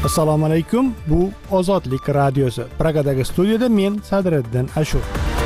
Assalomu alaykum. Bu Ozodlik radiosi. Pragadagi studiyada men Sadriddin Ashur.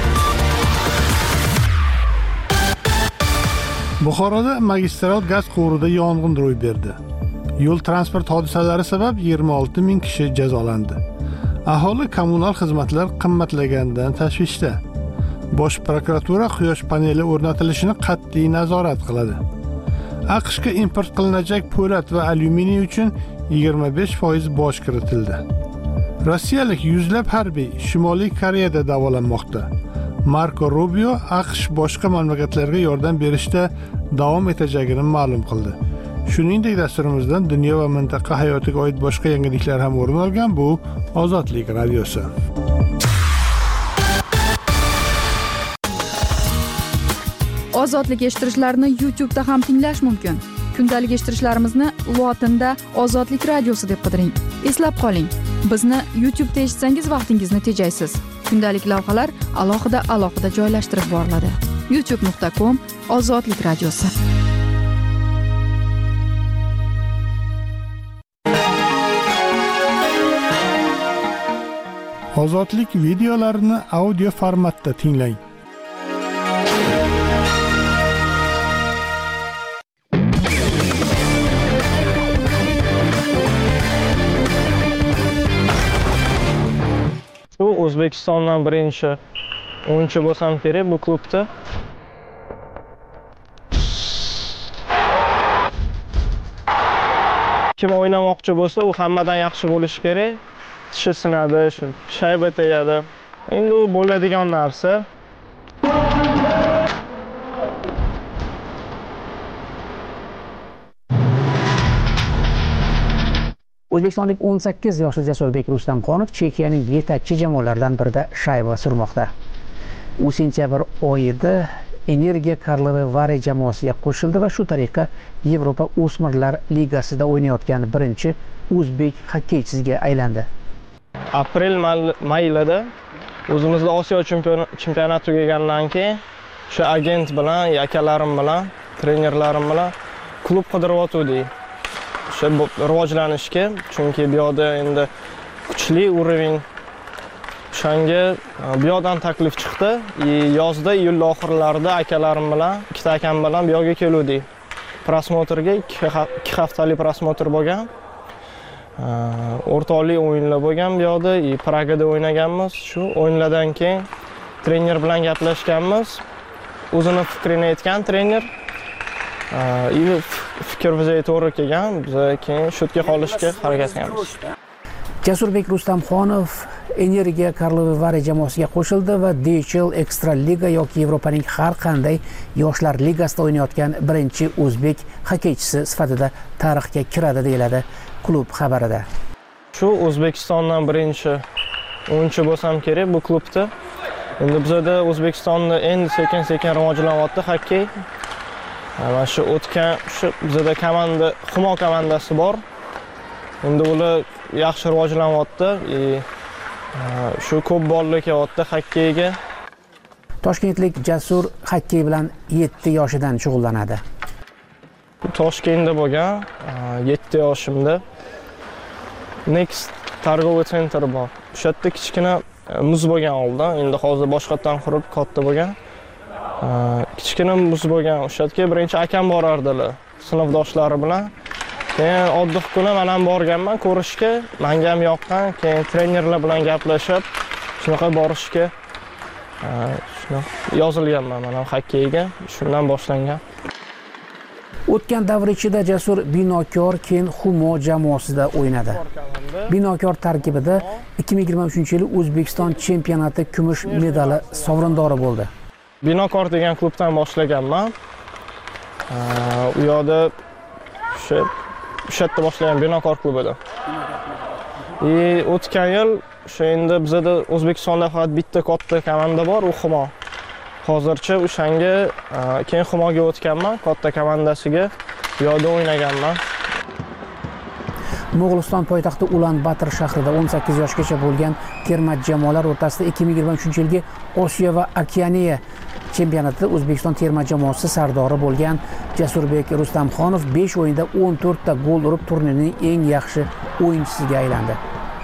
Buxoroda magistral gaz quvurida yong'in ro'y berdi. Yo'l transport hodisalari sabab 26 ming kishi jazolandi. Aholi kommunal xizmatlar qimmatlaganidan tashvishda. Bosh prokuratura quyosh paneli o'rnatilishini qat'iy nazorat qiladi. AQShga import qilinajak po'lat va alyuminiy uchun 25% boj kiritildi. Rossiyalik yuzlab harbiy Shimoliy Koreyada davolanmoqda. Marko Rubio AQSh boshqa mamlakatlarga yordam berishda davom etajagini ma'lum qildi. Shuningdek, dasturimizdan dunyo va mintaqa hayotiga oid boshqa yangiliklar ham o'rin olgan. Bu Ozodlik radiosi. Ozodlik eshittirishlarni YouTube'da ham tinglash mumkin. Kundalik eshittirishlarimizni lotinda Ozodlik radiosi deb qidiring. Eslab qoling, bizni YouTube'da eshitsangiz vaqtingizni tejaysiz. Kundalik lavhalar alohida joylashtirib boriladi. youtube.com/Ozodlik radiosi. Ozodlik videolarini audio formatda tinglang. Shu O'zbekistondan birinchi o'yinchi bo'lsam kerak bu klubda. Kim o'ynamoqchi bo'lsa, u hammadan yaxshi bo'lishi kerak. Tishi sinadi, shayba tegadi. Endi u bo'ladigan narsa. O'zbekistonlik 18 yoshli Jasurbek Rustamxonov Chexiyaning yetakchi jamoalaridan birida shayba surmoqda. U sentyabr oyida Energiya Karlovy Vary jamoasiga qo'shildi va shu tariqa Yevropa O'smirlar Ligasida o'ynayotgan birinchi o'zbek xokkeychisiga aylandi. Aprel maylida o'zimizda Osiyo chempionati tugagandan keyin shu agent bilan, akalarim bilan, trenerlarim bilan klub qidiryotgandik. O'sha rivojlanishga, chunki bu yerda endi kuchli urovень. O'shanga bu yerdan taklif chiqdi. Yozda, iyul oxirlarida akalarim bilan, ikkita akam bilan bu yerga keldik. Prosmotrga 2 haftalik prosmotr bo'lgan. O'rtoqlik o'yinlar bo'lgan bu yerda, Pragada o'ynaganmiz. Shu o'yinlardan keyin trener bilan gaplashganmiz. O'zini fikrini aytgan trener. Fikr bizga to'g'ri kelgan, biz keyin shutga qolishga harakat qilamiz. Jasurbek Rustamxonov Energiya Karlovy Vary jamoasiga qo'shildi va DCL Extra Liga yoki Yevropaning har qanday yoshlar ligasida o'ynayotgan birinchi o'zbek xokkeychisi sifatida tarixga kiradi deyiladi klub xabarida. Shu O'zbekistondan birinchi o'yinchi bo'lsam kerak bu klubda. Endi bizda O'zbekistonda endi sekin-sekin rivojlanyapti xokkey. Mana shu bizda komanda, Humo komandasi bor. Endi ular yaxshi rivojlanyapti. Shu ko'p bolalar kelyapti xokkeyga. Toshkentlik Jasur xokkey bilan 7 yoshidan shug'ullanadi. Toshkentda bo'lgan 7 yoshimda Next targoviy sentr bor. O'sha yerda kichkina muz bo'lgan oldin, endi hozir boshqatdan qurib katta bo'lgan. Kichkina muz bo'lgan. O'sha yerga birinchi akam borardilar, sinfdoshlari bilan. Keyin oddiy kuni men ham borganman ko'rishga, menga ham yoqqan. Keyin trenerlar bilan gaplashib, shunaqa borishga yozilganman men ham xokkeyga. Shundan boshlangan. O'tgan davr ichida Jasur Binokor, keyin Humo jamoasida o'ynadi. Binokor tarkibida 2023-yil O'zbekiston chempionati kumush medali sovrindori bo'ldi. Binokor degan klubdan boshlaganman. U yerda o'sha yerda boshlagan Binokor klubida. O'tgan yil o'sha endi bizda O'zbekistonda faqat bitta katta komanda bor, u Humo. Hozircha o'shanga keyin Humoga o'tganman, katta komandasiga bu yerda o'ynaganman. Mo'g'uliston poytaxti Ulan-Bator shahrida 18 yoshgacha bo'lgan terma jamoalar o'rtasida 2023-yilgi Osiyo va Okeaniya chempionatida O'zbekiston terma jamoasi sardori bo'lgan Jasurbek Rustamxonov 5 o'yinda 14 ta gol urib turnirning eng yaxshi o'yinchisiga aylandi.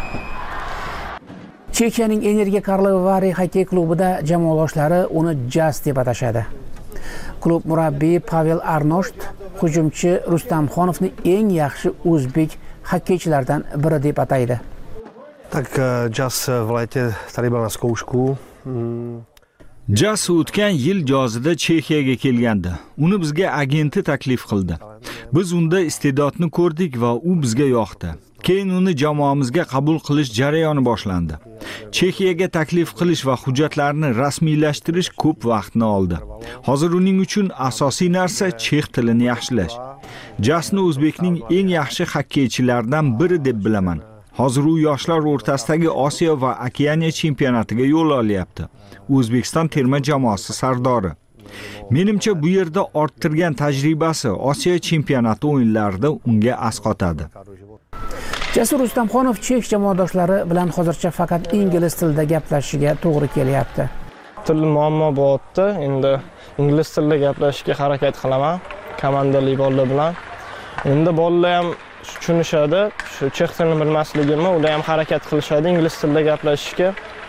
Chexiyaning Energiya Karlovy Vary xokkey klubida jamoadoshlari uni Jaz deb atashadi. Klub murabbiyi Pavel Arnosht hujumchi Rustamxonovni eng yaxshi o'zbek xokkeychilardan biri deb ataydi. Tak Jaz v létě tady byl na zkoušku. Jaz o'tgan yil yozida Chexiyaga kelgandi. Uni bizga agenti taklif qildi. Biz unda iste'dodni ko'rdik va u bizga yoqdi. Keyin uni jamoamizga qabul qilish jarayoni boshlandi. Chexiyaga taklif qilish va hujjatlarni rasmiylashtirish ko'p vaqtni oldi. Hozir uning uchun asosiy narsa chex tilini yaxshilash. Jasni O'zbekning eng yaxshi xokkeychilaridan biri deb bilaman. Hozir u yoshlar o'rtasidagi Osiyo va Okeaniya chempionatiga yo'l olyapti. O'zbekiston terma jamoasi sardori. Menimcha bu yerda orttirgan tajribasi Osiyo chempionati o'yinlarida unga asqotadi. Jasur Rustamxonov chex jamoadoshlari bilan hozircha faqat ingliz tilida gaplashishiga to'g'ri kelyapti. Til muammo bo'lyapti. Endi ingliz tilida gaplashishga harakat qilaman komandali bolalar bilan. Endi bolalar ham tushunishadi. Shu chex tilini bilmasligimni ular ham harakat qilishadi ingliz tilida gaplashishga.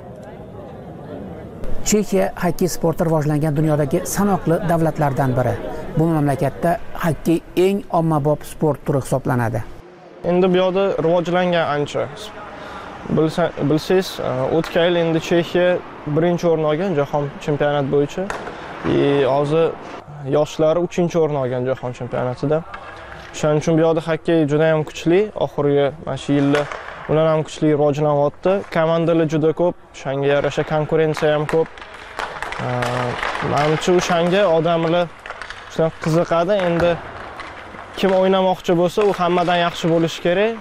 Chexiya xokkey sporti rivojlangan dunyodagi sanoqli davlatlardan biri. Bu mamlakatda xokkey eng ommabop sport turi hisoblanadi. Endi bu yoqda rivojlangan ancha. Bilsangiz, o'tgan yil endi Chexiya birinchi o'rin olgan jahon chempionati bo'yicha. Hozir yoshlari 3-o'rin olgan jahon chempionatida. Shuning uchun bu yoqda xokkey juda ham kuchli. Oxirgi mana shu yilda ular ham kuchli rivojlanyapti. Komandalar juda ko'p, shunga yarasha konkurensiya ham ko'p. Menimcha o'shanga odamlar shunday qiziqadi. Endi kim o'ynamoqchi bo'lsa, u hammadan yaxshi bo'lishi kerak.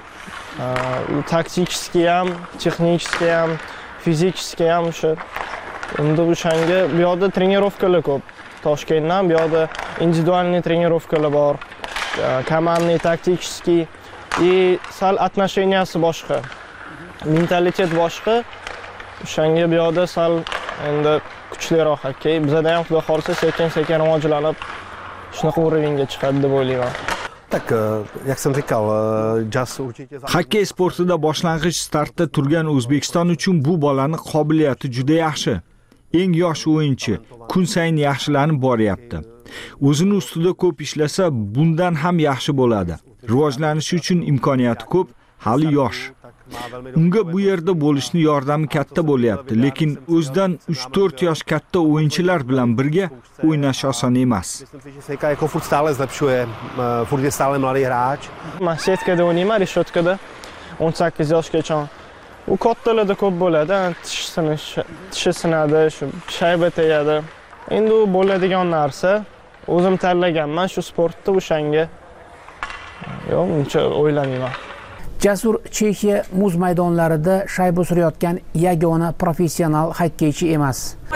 Taktikiskiy ham, texnikiskiy ham, fizikiskiy ham shu. Endi o'shanga bu yoqda trenirovkalar ko'p. Toshkentdan bu yoqda individualniy trenirovkalar bor. Komandniy, taktikiskiy sal отношенияsi boshqa. Mentalitet boshqa. O'shanga bu yoqda sal endi kuchliroq xokkey. Bizda ham xudo xolsa sekin-sekin rivojlanib shunaqa o'ringa chiqadi deb o'ylayman. Tak jak jsem říkal, Jaz určitě Xokkey sportida boshlang'ich startda turgan O'zbekiston uchun bu bolani qobiliyati juda yaxshi. Eng yosh o'yinchi, kun sayin yaxshilanib boryapti. O'zini ustida ko'p ishlasa, bundan ham yaxshi bo'ladi. Rivojlanishi uchun imkoniyati ko'p, hali yosh. Unga bu yerda bo'lishni yordami katta bo'lyapti, lekin o'zidan 3-4 yosh katta o'yinchilar bilan birga o'ynash oson emas. Myslím si, že se jako furt stále zlepšuje, furt je stále mladý hráč. Men setkada o'ynayman, reshotkada 18 yoshgacha. U kattalarda ko'p bo'ladi, tishi sinadi, shu shayba tegadi. Endi u bo'ladigan narsa. O'zim tanlaganman shu sportda o'shanga. Yo'q, uncha o'ylamayman. Jasur Chexiya muz maydonlarida shayba surayotgan yagona professional xokkeychi emas.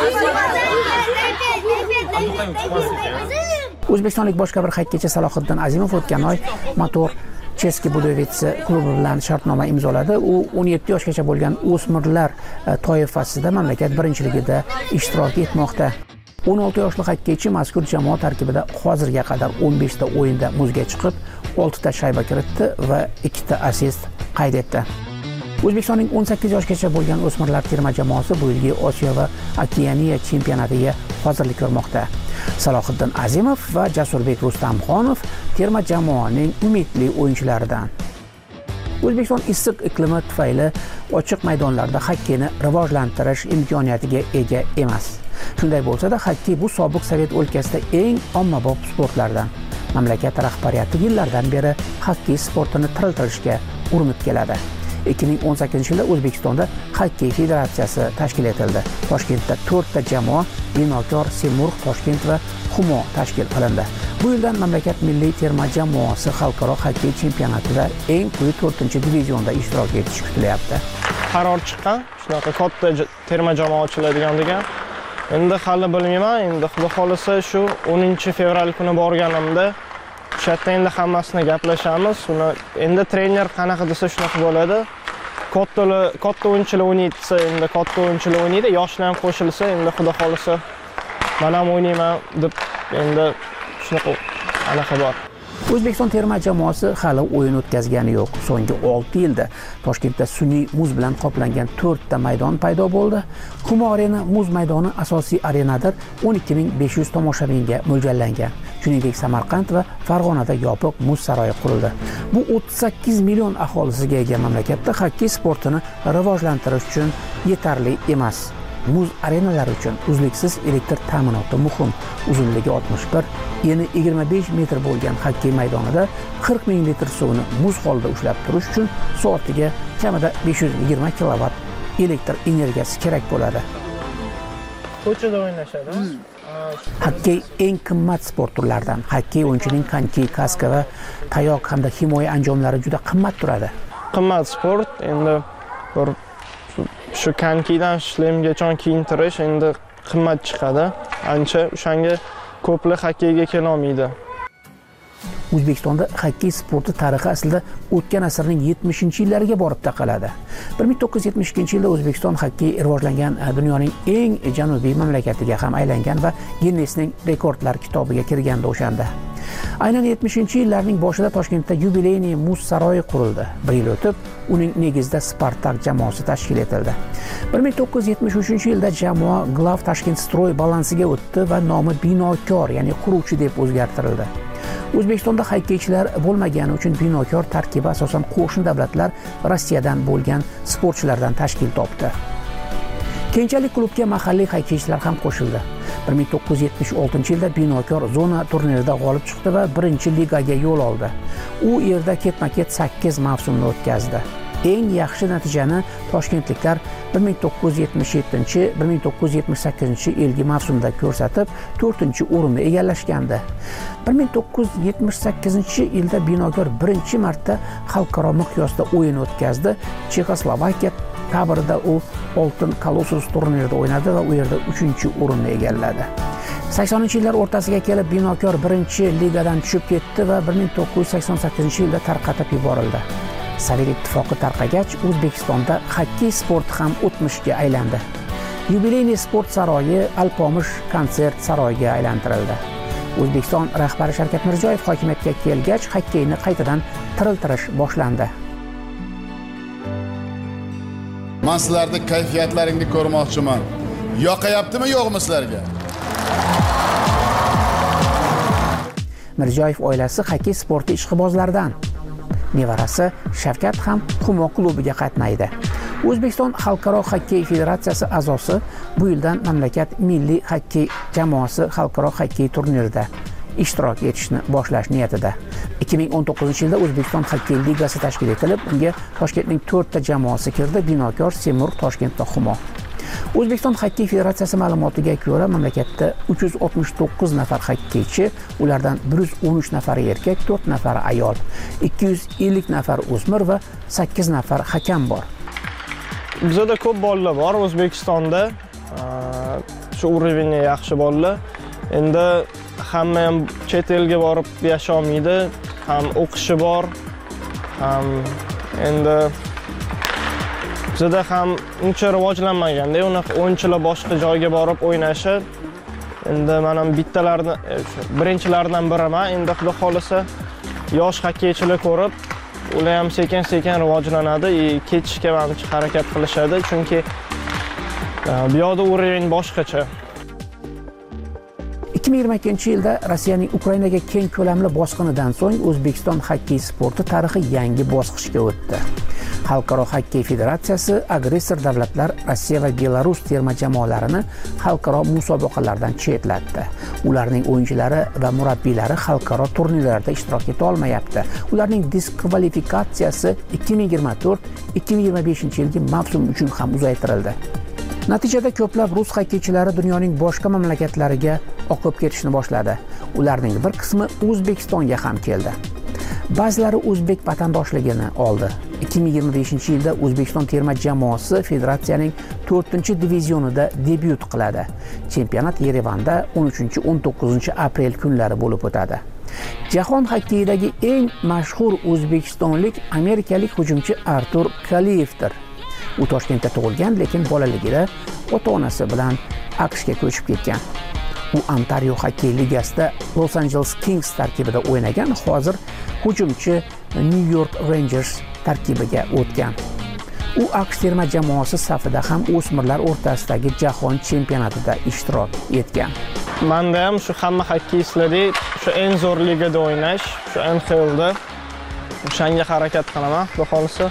O'zbekistonlik boshqa bir xokkeychi Salohiddin Azimov o'tgan oy Motor Cheski Budovitsi klubi bilan shartnoma imzoladi. U 17 yoshgacha bo'lgan o'smirlar toifasida mamlakat birinchiligida ishtirok etmoqda. 16 yoshli xokkeychi mazkur jamoa tarkibida hozirga qadar 15 ta o'yinda muzga chiqib, 6 ta shayba kiritdi va 2 ta assist qayd etdi. O'zbekistonning 18 yoshgacha bo'lgan o'smirlar terma jamoasi bu yilgi Osiyo va Okeaniya chempionatiga hozirlik ko'rmoqda. Salohiddin Azimov va Jasurbek Rustamxonov terma jamoaning umidli o'yinchilaridan. O'zbekiston issiq iqlimi tufayli ochiq maydonlarda xokkeyni rivojlantirish imkoniyatiga ega emas. Shunday bo'lsa-da, xokkey bu sobiq Sovet o'lkasida eng ommabop sportlardan. Mamlakat rahbariyati yillardan beri xokkey sportini tiriltirishga urinib keladi. 2018-yilda O'zbekistonda xokkey federatsiyasi tashkil etildi. Toshkentda 4 ta jamoa Binokor, Semurg, Toshkent va Humo tashkil qilindi. Bu yildan mamlakat milliy terma jamoasi xalqaro xokkey chempionatida eng quyi 4-divizionda ishtirok etishi kutilyapti. Qaror chiqqan, shunaqa katta terma jamoa ochiladigan degan. Endi hali bilmayman, endi xudo xolisa shu 10-fevral kuni borganimda o'sha yerda endi hammasini gaplashamiz. Uni endi trener qanaqa desa shunaqa bo'ladi. Katta o'yinchilar o'ynaydi, endi katta o'yinchilar o'ynaydi, yoshlar ham qo'shilsa, endi xudo xolisa men ham o'ynayman deb endi shunaqa anaqa bor. O'zbekiston terma jamoasi hali o'yin o'tkazgani yo'q. So'nggi 6 yilda Toshkentda sun'iy muz bilan qoplangan 4 ta maydon paydo bo'ldi. Humo Arena muz maydoni asosiy arenadir, 12500 tomoshabinga mo'ljallangan. Shuningdek, Samarqand va Farg'onada yopiq muz saroyi qurildi. Bu 38 million aholisiga ega mamlakatda xokkey sportini rivojlantirish uchun yetarli emas. Muz arenalari uchun uzluksiz elektr ta'minoti muhim. Uzunligi 61, eni 25 metr bo'lgan xokkey maydonida 40 ming litr suvni muz holida ushlab turish uchun soatiga kamida 520 kilovat elektr energiyasi kerak bo'ladi. Ko'chada o'ynashadi. Xokkey eng qimmat sport turlaridan. Xokkey o'yinchining konki, kaska va tayoq hamda himoya anjomlari juda qimmat turadi. Qimmat sport, endi bir shu konkidan shlemgacha kiyintirish endi qimmat chiqadi. Ancha o'shanga ko'plar xokkeyga kela olmaydi. O'zbekistonda xokkey sporti tarixi aslida o'tgan asrning 70-yillariga borib taqaladi. 1972-yilda O'zbekiston xokkey rivojlangan dunyoning eng janubiy mamlakatiga ham aylangan va Ginnesning rekordlar kitobiga kirganda o'shanda. Aynan 70-yillarning boshida Toshkentda yubileyniy muz saroyi qurildi. 1 yil o'tib, uning negizida Spartak jamoasi tashkil etildi. 1973-yilda jamoa Glav Tashkent Stroy balansiga o'tdi va nomi Binokor, ya'ni quruvchi deb o'zgartirildi. O'zbekistonda xokkeychilar bo'lmagani uchun Binokor tarkibi asosan qo'shni davlatlar Rossiyadan bo'lgan sportchilardan tashkil topdi. Keyinchalik klubga mahalliy xokkeychilar ham qo'shildi. 1976-yilda Binokor zona turnirida g'olib chiqdi va 1-ligaga yo'l oldi. U yerda ketma-ket 8 mavsumni o'tkazdi. Eng yaxshi natijani toshkentliklar 1977-1978-yilgi mavsumda ko'rsatib, 4-o'rinni egallashgandi. 1978-yilda Binokor birinchi marta xalqaro miqyosda o'yin o'tkazdi. Chexoslovakiya tabrida u Oltin Kolossus turnirida o'ynadi va u yerda 3-o'rinni egalladi. 80-yillar o'rtasiga kelib Binokor 1-ligadan tushib ketdi va 1988-yilda tarqatib yuborildi. Sovet ittifoqi tarqagach, O'zbekistonda xokkey sporti ham o'tmishga aylandi. Yubileyniy sport saroyi Alpomish konsert saroyiga aylantirildi. O'zbekiston rahbari Shavkat Mirziyoyev hokimiyatga kelgach, xokkeyni qaytadan tiriltirish boshlandi. Men sizlarning kayfiyatlaringni ko'rmoqchiman. Yoqayaptimi, yo'qmi sizlarga? Mirziyoyev oilasi xokkey sporti ishqibozlaridan. Nevarasi Shavkat ham Humo klubiga qatnaydi. O'zbekiston Xalqaro xokkey federatsiyasi a'zosi bu yildan mamlakat milliy xokkey jamoasi xalqaro xokkey turnirida ishtirok etishni boshlash niyatida. 2019-yilda O'zbekiston xokkey ligasi tashkil etilib, unga Toshkentning 4 ta jamoasi kirdi: Binokor, Semur, Toshkent va Humo. O'zbekiston xokkey federatsiyasi ma'lumotiga ko'ra, mamlakatda 369 nafar xokkeychi, ulardan 113 nafari erkak, 4 nafari ayol, 250 nafar o'smir va 8 nafar hakam bor. Bizda ko'p bolalar bor O'zbekistonda. Shu urovni yaxshi bolalar. Endi hamma ham chet elga borib yasha olmaydi, ham o'qishi bor, ham endi bizda ham uncha rivojlanmaganda, unaqa o'yinchilar boshqa joyga borib o'ynashi. Endi men ham bittalardan, birinchilardan biriman. Endi xudo xolisa yosh xokkeychilar ko'rib, ular ham sekin-sekin rivojlanadi, ketishga menimcha harakat qilishadi, chunki bu yoqda urovень boshqacha. 2022-yilda Rossiyaning Ukrainaga keng ko'lamli bosqinidan so'ng O'zbekiston xokkey sporti tarixi yangi bosqichga o'tdi. Xalqaro xokkey federatsiyasi agressor davlatlar Rossiya va Belarus terma jamoalarini xalqaro musobaqalardan chetlatdi. Ularning o'yinchilari va murabbiylari xalqaro turnirlarda ishtirok eta olmayapti. Ularning diskvalifikatsiyasi 2024-2025-yilgi mavsum uchun ham uzaytirildi. Natijada ko'plab rus xokkeychilari dunyoning boshqa mamlakatlariga oqib ketishni boshladi. Ularning bir qismi O'zbekistonga ham keldi. Ba'zilari o'zbek vatandoshligini oldi. 2025-yilda O'zbekiston terma jamoasi federatsiyaning 4-divizionida debyut qiladi. Chempionat Yerevanda 13-19 aprel kunlari bo'lib o'tadi. Jahon xokkeyidagi eng mashhur o'zbekistonlik amerikalik hujumchi Artur Kaliyevdir. U Toshkentda tug'ilgan, lekin bolaligida ota-onasi bilan AQShga ko'chib ketgan. U Ontario xokkey ligasida Los Angeles Kings tarkibida o'ynagan, hozir hujumchi New York Rangers tarkibiga o'tgan. U AQSh terma jamoasi safida ham o'smirlar o'rtasidagi jahon chempionatida ishtirok etgan. Menda ham shu hamma xokkeyistlardek shu eng zo'r ligada o'ynash, shu NHLda o'shanga harakat qilaman, xudo xolisa.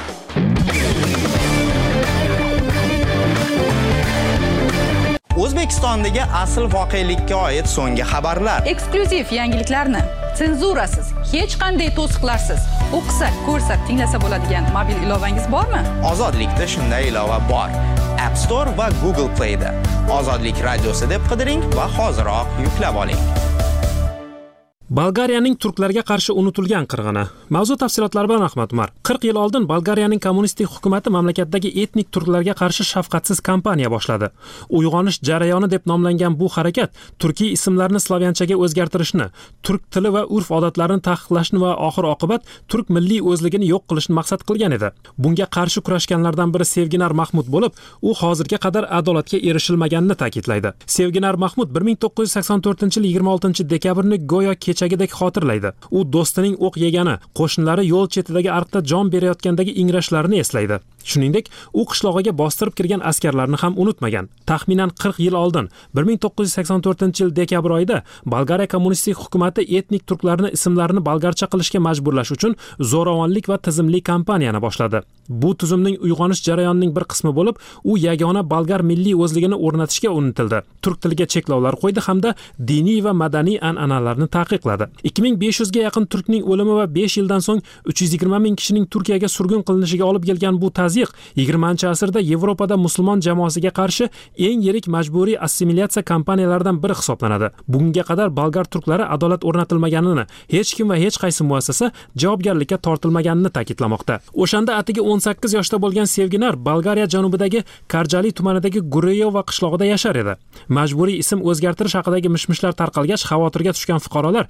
O'zbekistondagi asl voqelikka oid so'nggi xabarlar. Eksklyuziv yangiliklarni senzurasiz, hech qanday to'siqlarsiz o'qisa, ko'rsa, tinglasa bo'ladigan mobil ilovangiz bormi? Ozodlikda shunday ilova bor. App Store va Google Play da. Ozodlik radiosi deb qidiring va hoziroq yuklab oling. Bolgariyaning turklarga qarshi unutilgan qirg'ini. Mavzu tafsilotlari bilan Ahmad Umar. 40 yil oldin Bolgariyaning kommunistik hukumatı mamlakatdagi etnik turklarga qarshi shafqatsiz kampaniya boshladi. Uyg'onish jarayoni deb nomlangan bu harakat turkiy ismlarni slavyanchaga o'zgartirishni, turk tili va urf-odatlarini taqiqlashni va oxir-oqibat turk milliy o'zligini yo'q qilishni maqsad qilgan edi. Bunga qarshi kurashganlardan biri Sevginar Mahmud bo'lib, u hozirga qadar adolatga erishilmaganini ta'kidlaydi. Sevginar Mahmud 1984-yil 26-dekabrni go'yo kechagidek xotirlaydi. U do'stining o'q yegani, qo'shnilari yo'l chetidagi ariqda jon berayotgandagi ingrashlarini eslaydi. Shuningdek, u qishlog'iga bostirib kirgan askarlarni ham unutmagan. Taxminan 40 yil oldin, 1984-yil dekabr oyida Bolgariya kommunistik hukumatı etnik turklarning ismlarini bolgarcha qilishga majburlash uchun zo'ravonlik va tizimli kampaniyani boshladi. Bu tuzumning uyg'onish jarayonining bir qismi bo'lib, u yagona bolgar milliy o'zligini o'rnatishga urintildi. Turk tiliga cheklovlar qo'ydi hamda diniy va madaniy an'analarni taqiqladi. 2500 ga yaqin turkning o'limi va 5 yildan so'ng 320 ming kishining Turkiyaga surgun qilinishiga olib kelgan bu tazyiq 20-asrda Yevropada musulmon jamoasiga qarshi eng yirik majburiy assimilyatsiya kampaniyalaridan biri hisoblanadi. Bunga qadar bolgar turklari adolat o'rnatilmaganini, hech kim va hech qaysi muassasa javobgarlikka tortilmaganini ta'kidlamoqda. O'shanda atigi 18 yoshda bo'lgan Sevginar Bolgariya janubidagi Karjali tumanidagi Gureyova qishlog'ida yashar edi. Majburiy ism o'zgartirish haqidagi mishmishlar tarqalgach, xavotirga tushgan fuqarolar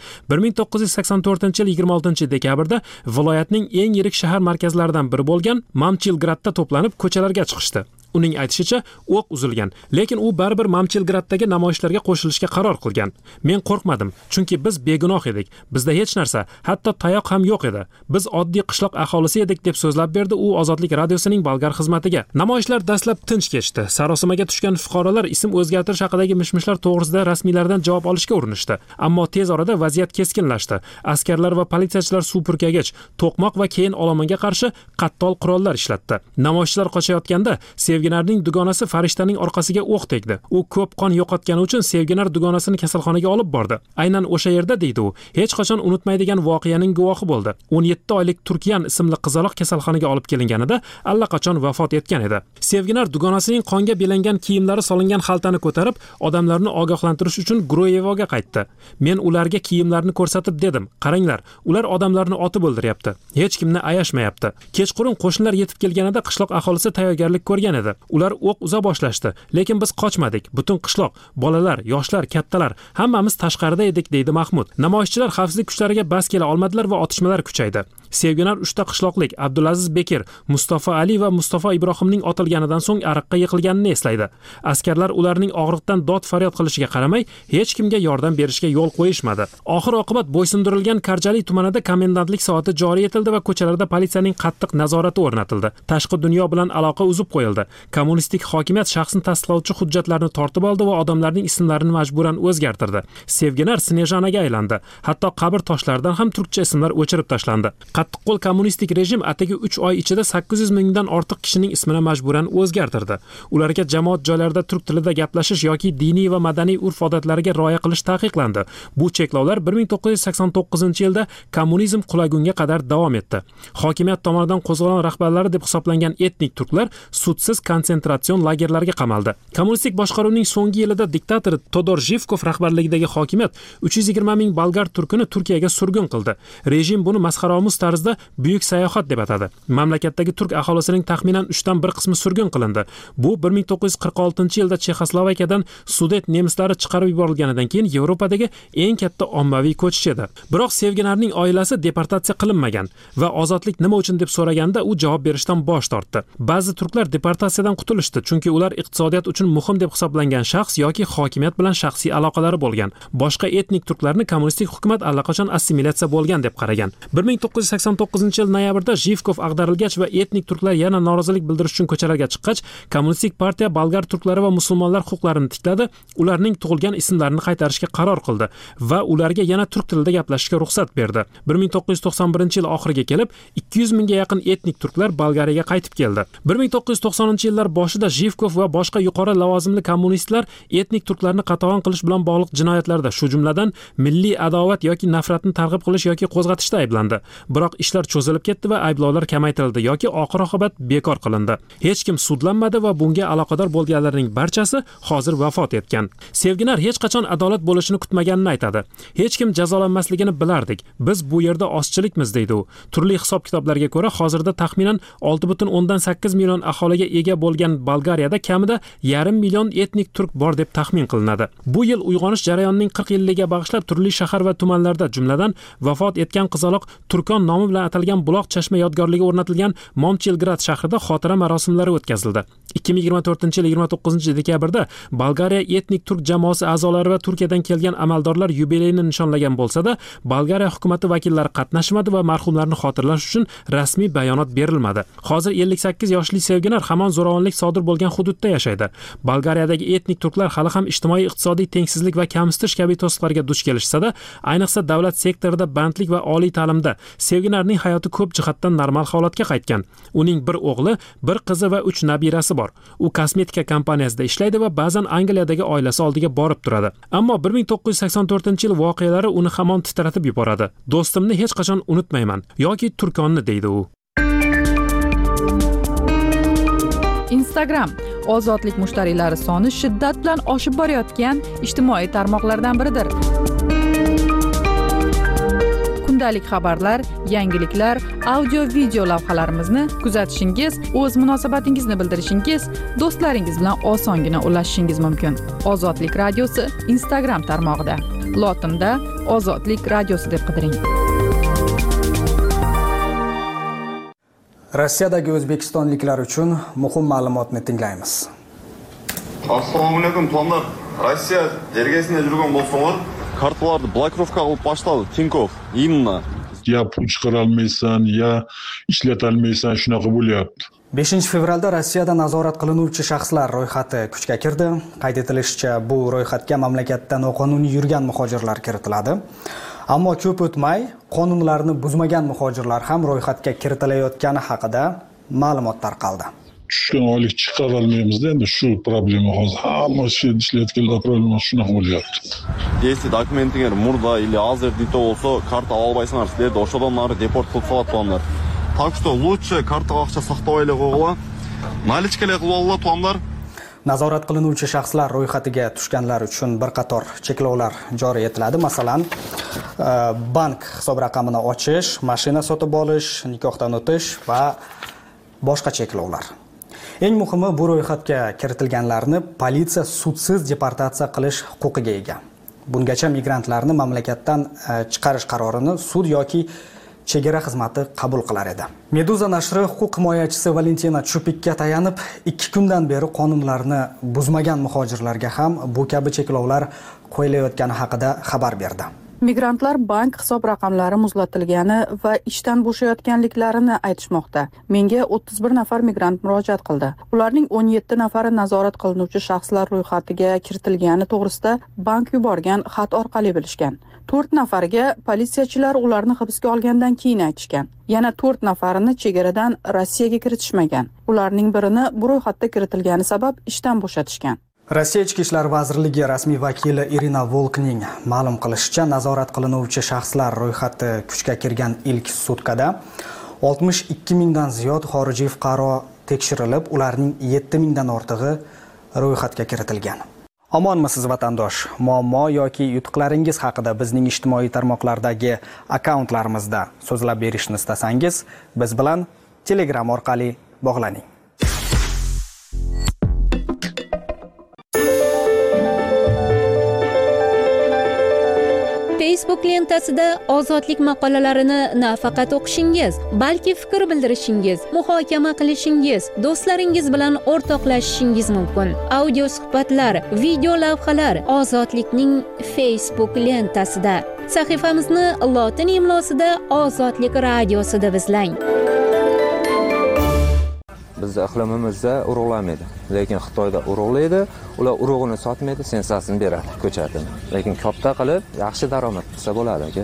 1984-yil 26-dekabrda viloyatning eng yirik shahar markazlaridan biri bo'lgan Mamchilgradda to'planib ko'chalarga chiqishdi. Uning aytishicha, o'q uzilgan, lekin u baribir Mamchilgraddagi namoyishlarga qo'shilishga qaror qilgan. Men qo'rqmadim, chunki biz begunoh edik. Bizda hech narsa, hatto tayoq ham yo'q edi. Biz oddiy qishloq aholisi edik deb so'zlab berdi u Ozodlik radiosining bolgar xizmatiga. Namoyishlar dastlab tinch kechdi. Sarosimaga tushgan fuqarolar ism o'zgartirish haqidagi mishmishlar to'g'risida rasmiylardan javob olishga urinishdi. Ammo tez orada vaziyat keskinlashdi. Askarlar va politsiyachilar suv purkagich, to'qmoq va keyin olomonga qarshi qattol qurollar ishlatdi. Namoyishchilar qochayotganda Sevginarning dugonasi farishtaning orqasiga o'q tegdi. U ko'p qon yo'qotgani uchun Sevginar dugonasini kasalxonaga olib bordi. Aynan o'sha yerda deydi u, hech qachon unutmaydigan voqeaning guvohi bo'ldi. 17 oylik Turkiyan ismli qizaloq kasalxonaga olib kelinganida allaqachon vafot etgan edi. Sevginar dugonasining qonga belangan kiyimlari solingan xaltani ko'tarib, odamlarni ogohlantirish uchun Groyevoga qaytdi. Men ularga kiyimlarni ko'rsatib dedim, qaranglar, ular odamlarni otib o'ldiryapti. Hech kimni ayashmayapti. Kechqurun qo'shnilar yetib kelganida qishloq aholisi tayyorgarlik ko'rgan edi. Ular o'q uza boshlashdi, lekin biz qochmadik. Butun qishloq, bolalar, yoshlar, kattalar, hammamiz tashqarida edik, deydi Mahmud. Namoyishchilar xavfsizlik kuchlariga bas kela olmadilar va otishmalar kuchaydi. Sevginar 3 ta qishloqlik Abdulaziz Bekir, Mustafa Ali va Mustafa Ibrohimning otilganidan so'ng ariqqa yiqilganini eslaydi. Askarlar ularning og'riqdan dod faryod qilishiga qaramay, hech kimga yordam berishga yo'l qo'yishmadi. Oxir-oqibat bo'ysundirilgan Karjali tumanida komendantlik soati joriy etildi va ko'chalarda politsiyaning qattiq nazorati o'rnatildi. Tashqi dunyo bilan aloqa uzib qo'yildi. Kommunistik hokimiyat shaxsni tasdiqlovchi hujjatlarni tortib oldi va odamlarning ismlarini majburan o'zgartirdi. Sevginar Snejanaga aylandi. Hatto qabr toshlaridan ham turkcha ismlar o'chirib tashlandi. Qattiqqo'l kommunistik rejim atigi 3 oy ichida 800 mingdan ortiq kishining ismini majburan o'zgartirdi. Ularga jamoat joylarida turk tilida gaplashish yoki diniy va madaniy urf-odatlariga rioya qilish taqiqlandi. Bu cheklovlar 1989-yilda kommunizm qulagunga qadar davom etdi. Hokimiyat tomonidan qo'zg'olon rahbarlari deb hisoblangan etnik turklar sudsiz konsentratsiyon lagerlariga qamaldi. Kommunistik boshqaruvning so'nggi yilida diktator Todor Zhivkov rahbarligidagi hokimiyat 320 ming bolgar turkini Turkiyaga surgun qildi. Rejim buni masxaraomuz tarzda tarzda buyuk sayohat deb atadi. Mamlakatdagi turk aholisining taxminan 3dan 1 qismi surgun qilindi. Bu 1946-yilda Chexoslovakiyadan Sudet nemislari chiqarib yuborilganidan keyin Yevropadagi eng katta ommaviy ko'chish edi. Biroq Sevginarning oilasi deportatsiya qilinmagan va ozodlik nima uchun deb so'raganda u javob berishdan bosh tortdi. Ba'zi turklar deportatsiyadan qutulishdi, chunki ular iqtisodiyot uchun muhim deb hisoblangan shaxs yoki hokimiyat bilan shaxsiy aloqalari bo'lgan. Boshqa etnik turklarni kommunistik hukumat allaqachon assimilyatsiya bo'lgan deb qaragan. 1989-yil noyabrda Zhivkov ag'darilgach va etnik turklar yana norozilik bildirish uchun ko'chalarga chiqqach, kommunistik partiya bolgar turklari va musulmonlar huquqlarini tikladi, ularning tug'ilgan ismlarini qaytarishga qaror qildi va ularga yana turk tilida gaplashishga ruxsat berdi. 1991-yil oxiriga kelib 200 mingga yaqin etnik turklar Bolgariyaga qaytib keldi. 1990-yillar boshida Zhivkov va boshqa yuqori lavozimli kommunistlar etnik turklarni qatag'on qilish bilan bog'liq jinoyatlarda, shu jumladan milliy adovat yoki nafratni targ'ib qilish yoki qo'zg'atishda ayblandi. Biroq ishlar cho'zilib ketdi va ayblovlar kamaytirildi yoki oxir-oqibat bekor qilindi. Hech kim sudlanmadi va bunga aloqador bo'lganlarning barchasi hozir vafot etgan. Sevginar hech qachon adolat bo'lishini kutmaganini aytadi. Hech kim jazolanmasligini bilardik. Biz bu yerda ozchilikmiz deydi u. Turli hisob-kitoblarga ko'ra hozirda taxminan 6,8 million aholiga ega bo'lgan Bolgariyada kamida 1,5 million etnik turk bor deb taxmin qilinadi. Bu yil uyg'onish jarayonining 40 yilligiga bag'ishlab turli shahar va tumanlarda, jumladan vafot etgan qizaloq Turkon nomi bilan atalgan buloq chashma yodgorligi o'rnatilgan Momchilgrad shahrida xotira marosimlari o'tkazildi. 2024-yil 29-dekabrda Bolgariya etnik turk jamoasi a'zolari va Turkiyadan kelgan amaldorlar yubileyini nishonlagan bo'lsa-da, Bolgariya hukumatı vakillari qatnashmadi va marhumlarni xotirlash uchun rasmiy bayonot berilmadi. Hozir 58 yoshli Sevginar hamon zo'ravonlik sodir bo'lgan hududda yashaydi. Bolgariyadagi etnik turklar hali ham ijtimoiy-iqtisodiy tengsizlik va kamsitish kabi to'siqlarga duch kelishsa-da, ayniqsa davlat sektorida bandlik va oliy ta'limda Sevginarning hayoti ko'p jihatdan normal holatga qaytgan. Uning bir o'g'li, bir qizi va 3 nabirasi bor. U kosmetika kompaniyasida ishlaydi va ba'zan Angliyadagi oilasi oldiga borib turadi. Ammo 1984-yil voqealari uni hamon titratib yuboradi. Do'stimni hech qachon unutmayman yoki Turkonni deydi u. Instagram ozodlik mushtariylari soni shiddat bilan oshib borayotgan ijtimoiy tarmoqlardan biridir. Kundalik xabarlar, yangiliklar, audio-video lavhalarimizni kuzatishingiz, o'z munosabatingizni bildirishingiz, do'stlaringiz bilan osongina ulashishingiz mumkin. Ozodlik radiosi Instagram tarmog'ida. Lotinda Ozodlik radiosi deb qidiring. Rossiyadagi o'zbekistonliklar uchun muhim ma'lumotni tinglaymiz. Assalomu alaykum, tonlar. Rossiya dergesinde жүрген болсаңlar, kartalarni blokirovka qilib boshladi Tinkov. Именно. Ya pul chiqara olmaysan, ya ishlata olmaysan, shunaqa bo'lyapti. 5 fevralda Rossiyada nazorat qilinuvchi shaxslar ro'yxati kuchga kirdi. Qayd etilishicha, bu ro'yxatga mamlakatda noqonuniy yurgan muhojirlar kiritiladi. Ammo ko'p o'tmay, qonunlarni buzmagan muhojirlar ham ro'yxatga kiritilayotgani haqida ma'lumot tarqaldi. Tushgan oylik chiqara olmaymiz-da, endi shu problema hozir hamma ishlayotganlar problema shunaqa bo'lyapti. Если dokumentinglar murda или азер deydi olsa, karta olmaysanlar, sizlarni o'shadan nari deport qilib qo'yatganlar. Так что лучше kartaga ақша saqlab olaylik o'g'la. Nalichkalar qilib olinglar, tonlar. Nazorat qilinuvchi shaxslar ro'yxatiga tushganlar uchun bir qator cheklovlar joriy etiladi. Masalan, bank hisob raqamini ochish, mashina sotib olish, nikohdan o'tish va boshqa cheklovlar. Eng muhimi, bu ro'yxatga kiritilganlarni politsiya sudsiz deportatsiya qilish huquqiga ega. Bungacha migrantlarni mamlakatdan chiqarish qarorini sud yoki chegara xizmati qabul qilar edi. Meduza nashri huquq himoyachisi Valentina Chupikka tayanib, 2 kundan beri qonunlarni buzmagan muhojirlarga ham bu kabi cheklovlar qo'yilayotgani haqida xabar berdi. Migrantlar bank hisob raqamlari muzlatilgani va ishdan bo'shayotganliklarini aytishmoqda. Menga 31 nafar migrant murojaat qildi. Ularning 17 nafari nazorat qilinuvchi shaxslar ro'yxatiga kiritilgani to'g'risida bank yuborgan xat orqali bilishgan. 4 nafariga politsiyachilar ularni hibsga olgandan keyin aytishgan. Yana 4 nafarini chegaradan Rossiyaga kiritishmagan. Ularning birini bu ro'yxatda kiritilgani sabab ishdan bo'shatishgan. Rossiya Ichki ishlar vazirligi rasmiy vakili Irina Volkning ma'lum qilishicha, nazorat qilinuvchi shaxslar ro'yxati kuchga kirgan ilk sutkada 62 mingdan ziyod xorijiy fuqaro tekshirilib, ularning 7 mingdan ortig'i ro'yxatga kiritilgan. Omonmisiz vatandosh? Muammo yoki yutuqlaringiz haqida bizning ijtimoiy tarmoqlardagi akkauntlarimizda so'zlab berishni istasangiz, biz bilan Telegram orqali bog'laning. Facebook lentasida ozodlik maqolalarini nafaqat o'qishingiz, balki fikr bildirishingiz, muhokama qilishingiz, do'stlaringiz bilan o'rtoqlashishingiz mumkin. Audio suhbatlar, video lavhalar ozodlikning Facebook lentasida. Sahifamizni lotin imlosida Ozodlik radiosida izlang. Bizda iqlimimizda urug'lanmaydi, lekin Xitoyda urug'laydi, ular urug'ini sotmaydi, sensasini beradi ko'chatini. Lekin katta qilib yaxshi daromad qilsa bo'ladi aka.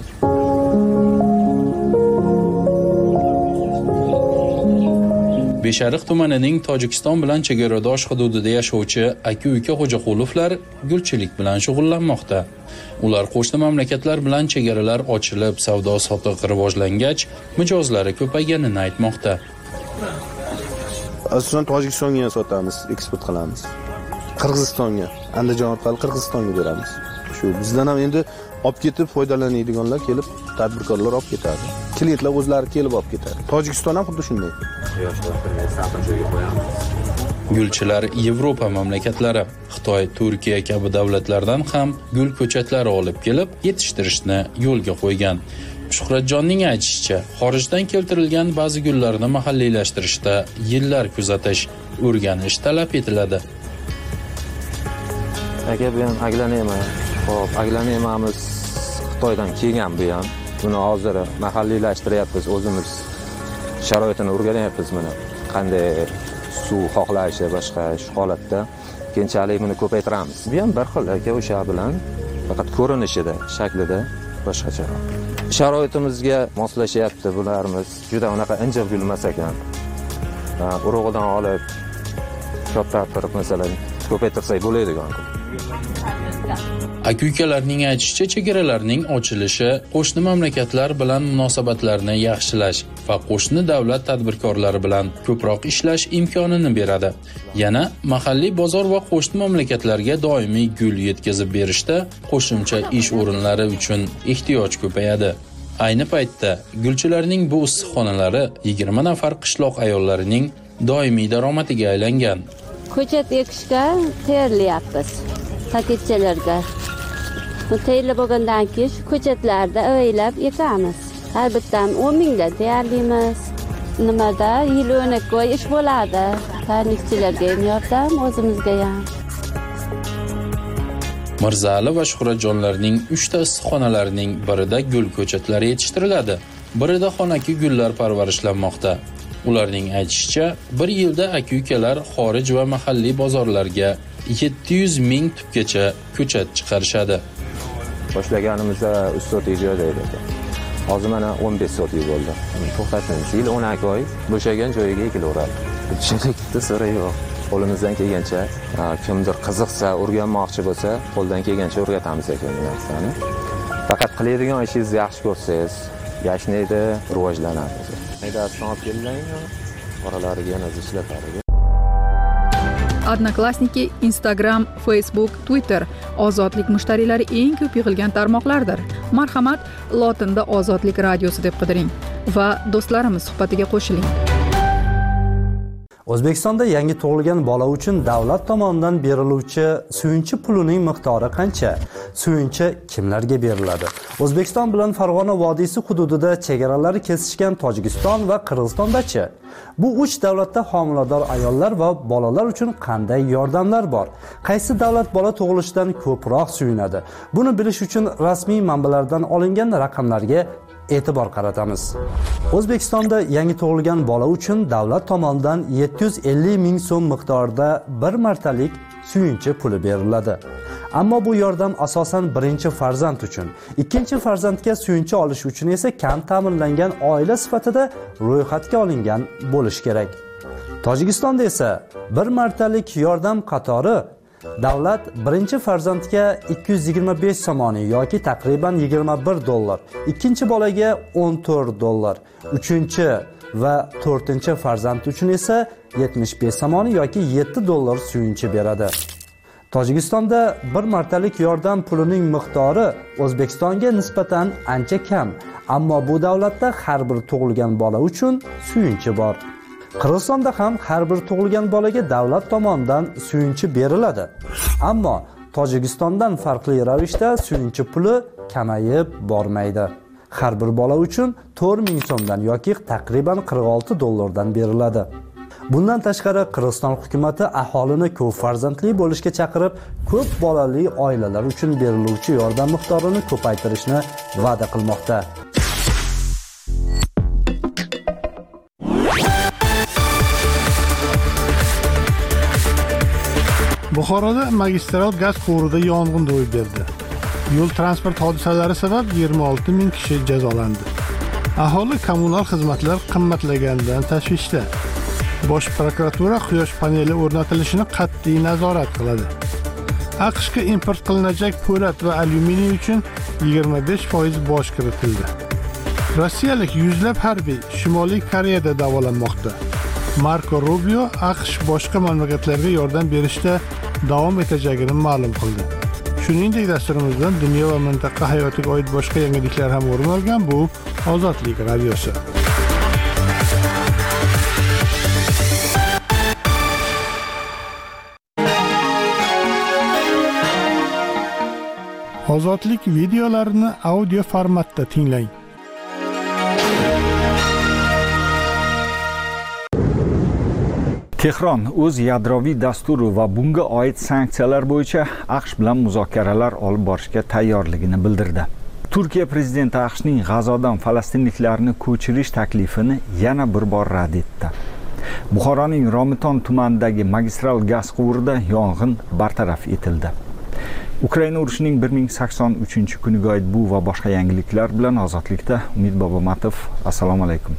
Beshariq tumanining Tojikiston bilan chegaradosh hududida yashovchi aka-uka Xo'jaqulovlar gulchilik bilan shug'ullanmoqda. Ular qo'shni mamlakatlar bilan chegaralar ochilib, savdo-sotiq rivojlangach, mijozlari ko'payganini aytmoqda. Asosan Tojikistonga sotamiz, eksport qilamiz. Qirg'izistonga, Andijon orqali Qirg'izistonga beramiz. Shu bizdan ham endi olib ketib foydalanadiganlar kelib, tadbirkorlar olib ketadi. Klientlar o'zlari kelib olib ketadi. Tojikiston ham xuddi shunday. Gulchilar Yevropa mamlakatlari, Xitoy, Turkiya kabi davlatlardan ham gul ko'chatlari olib kelib, yetishtirishni yo'lga qo'ygan. Shuhratjonning aytishicha, xorijdan keltirilgan ba'zi gullarni mahalliylashtirishda yillar kuzatish, o'rganish talab etiladi. Aka bu ham aglanema. Xo'p, aglanemamiz Xitoydan kelgan bu ham. Buni hozir mahalliylashtiryapmiz, o'zimiz sharoitini o'rganyapmiz mana. Qanday suv xohlashi, boshqa shu holatda keyinchalik buni ko'paytiramiz. Bu ham bir xil aka o'sha bilan, faqat ko'rinishida, shaklida boshqacha. Sharoitimizga moslashyapti bularimiz. Juda unaqa injiq gulmas ekan. Urug'idan olib kattatirib masalan ko'paytirsak bo'ladigan. Aka-ukalarning aytishicha, chegaralarning ochilishi qo'shni mamlakatlar bilan munosabatlarni yaxshilash va qo'shni davlat tadbirkorlari bilan ko'proq ishlash imkonini beradi. Yana mahalliy bozor va qo'shni mamlakatlarga doimiy gul yetkazib berishda qo'shimcha ish o'rinlari uchun ehtiyoj ko'payadi. Ayni paytda gulchilarning bu issiqxonalari 20 nafar qishloq ayollarining doimiy daromadiga aylangan. Ko'chat ekishga tayyorlayapmiz. Paketchalarga. Tayyorlab bo'lgandan keyin shu ko'chatlarda avaylab ekamiz. Har bittan 10 mingdan tayyorlaymiz. Nimada yil 12 oy ish bo'ladi. Tarnikchilarga ham yordam, o'zimizga ham. Mirzali va Shuhratjonlarning 3 ta issiqxonalarining birida gul ko'chatlari yetishtiriladi, birida xonaki gullar parvarishlanmoqda. Ularning aytishicha, bir yilda aka-ukalar xorij va mahalliy bozorlarga 700 ming tubgacha ko'chat chiqarishadi. Boshlaganimizda 3 sotiy joyda edi. Hozir mana 15 sotiy bo'ldi. To'xtatamiz. Yil 12 oy bo'shagan joyiga ekilaveradi. Chiqishda sira yo'q. Qo'limizdan kelgancha, kimdir qiziqsa, o'rganmoqchi bo'lsa, qo'ldan kelgancha o'rgatamiz ekan bu narsani. Faqat qiladigan ishingizni yaxshi ko'rsangiz, yashnaydi, rivojlanadi. Maydasidan olib kelinadi, oralariga yana ishlatadi. Odnoklassniki, Instagram, Facebook, Twitter ozodlik mushtariylari eng ko'p yig'ilgan tarmoqlardir. Marhamat, lotinda Ozodlik radiosi deb qidiring va do'stlarimiz suhbatiga qo'shiling. O'zbekistonda yangi tug'ilgan bola uchun davlat tomonidan beriluvchi suyunchi pulining miqdori qancha? Suyunchi kimlarga beriladi? O'zbekiston bilan Farg'ona vodiysi hududida chegaralari kesishgan Tojikiston va Qirg'izistondachi? Bu 3 davlatda homilador ayollar va bolalar uchun qanday yordamlar bor? Qaysi davlat bola tug'ilishidan ko'proq suyunadi? Buni bilish uchun rasmiy manbalardan olingan raqamlarga e'tibor qaratamiz. O'zbekistonda yangi tug'ilgan bola uchun davlat tomonidan 750 ming so'm miqdorida bir martalik suyunchi puli beriladi. Ammo bu yordam asosan birinchi farzand uchun, ikkinchi farzandga suyunchi olish uchun esa kam ta'minlangan oila sifatida ro'yxatga olingan bo'lish kerak. Tojikistonda esa bir martalik yordam qatori davlat birinchi farzandga 225 somoni yoki taqriban 21 dollar, ikkinchi bolaga 14 dollar, uchinchi va 4-farzand uchun esa 75 somoni yoki 7 dollar suyunchi beradi. Tojikistonda bir martalik yordam pulining miqdori O'zbekistonga nisbatan ancha kam, ammo bu davlatda har bir tug'ilgan bola uchun suyunchi bor. Qirg'izistonda ham har bir tug'ilgan bolaga davlat tomonidan suyunchi beriladi. Ammo Tojikistondan farqli ravishda suyunchi puli kamayib bormaydi. Har bir bola uchun 4000 so'mdan yoki taqriban $46 beriladi. Bundan tashqari Qirg'iziston hukumatı aholini ko'p farzandli bo'lishga chaqirib, ko'p bolali oilalar uchun beriluvchi yordam miqdorini ko'paytirishni va'da qilmoqda. Buxoroda magistral gaz quvurida yong'in ro'y berdi. Yo'l transport hodisalari sabab 26 ming kishi jazolandi. Aholi kommunal xizmatlar qimmatlaganidan tashvishda. Bosh prokuratura quyosh paneli o'rnatilishini qat'iy nazorat qiladi. AQShga import qilinajak po'lat va alyuminiy uchun 25% boj kiritildi. Rossiyalik yuzlab harbiy Shimoliy Koreyada davolanmoqda. Marko Rubio AQSh boshqa mamlakatlarga yordam berishda davom etajagini ma'lum qildi. Shuningdek, dasturimizdan dunyo va mintaqa hayotiga oid boshqa yangiliklar ham o'rin olgan. Bu Ozodlik radiosi. Ozodlik videolarini audio formatda tinglang. Tehron o'z yadroviy dasturi va bunga oid sanksiyalar bo'yicha AQSh bilan muzokaralar olib borishga tayyorligini bildirdi. Turkiya prezidenti AQShning G'azodan falastinliklarni ko'chirish taklifini yana bir bor rad etdi. Buxoroning Romiton tumanidagi magistral gaz quvurida yong'in bartaraf etildi. Ukraina urushining 1083-kuniga oid bu va boshqa yangiliklar bilan Ozodlikda Umid Bobomatov. Assalomu alaykum.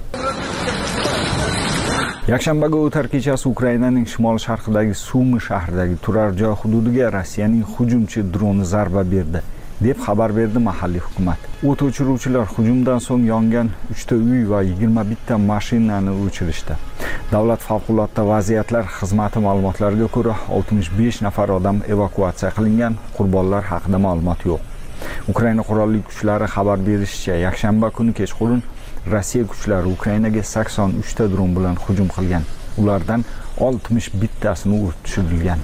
Yakshanbaga o'tar kechasi Ukrainaning shimol-sharqidagi Sumi shahridagi turar joy hududiga Rossiyaning hujumchi droni zarba berdi, deb xabar berdi mahalliy hukumat. O't o'chiruvchilar hujumdan so'ng yongan 3 ta uy va 21 ta mashinani o'chirishdi. Davlat favqulodda vaziyatlar xizmati ma'lumotlariga ko'ra 65 nafar odam evakuatsiya qilingan, qurbonlar haqida ma'lumot yo'q. Ukraina qurolli kuchlari xabar berishicha, yakshanba kuni kechqurun Rossiya kuchlari Ukrainaga 83 ta dron bilan hujum qilgan. Ulardan 61 tasini urib tushirilgan.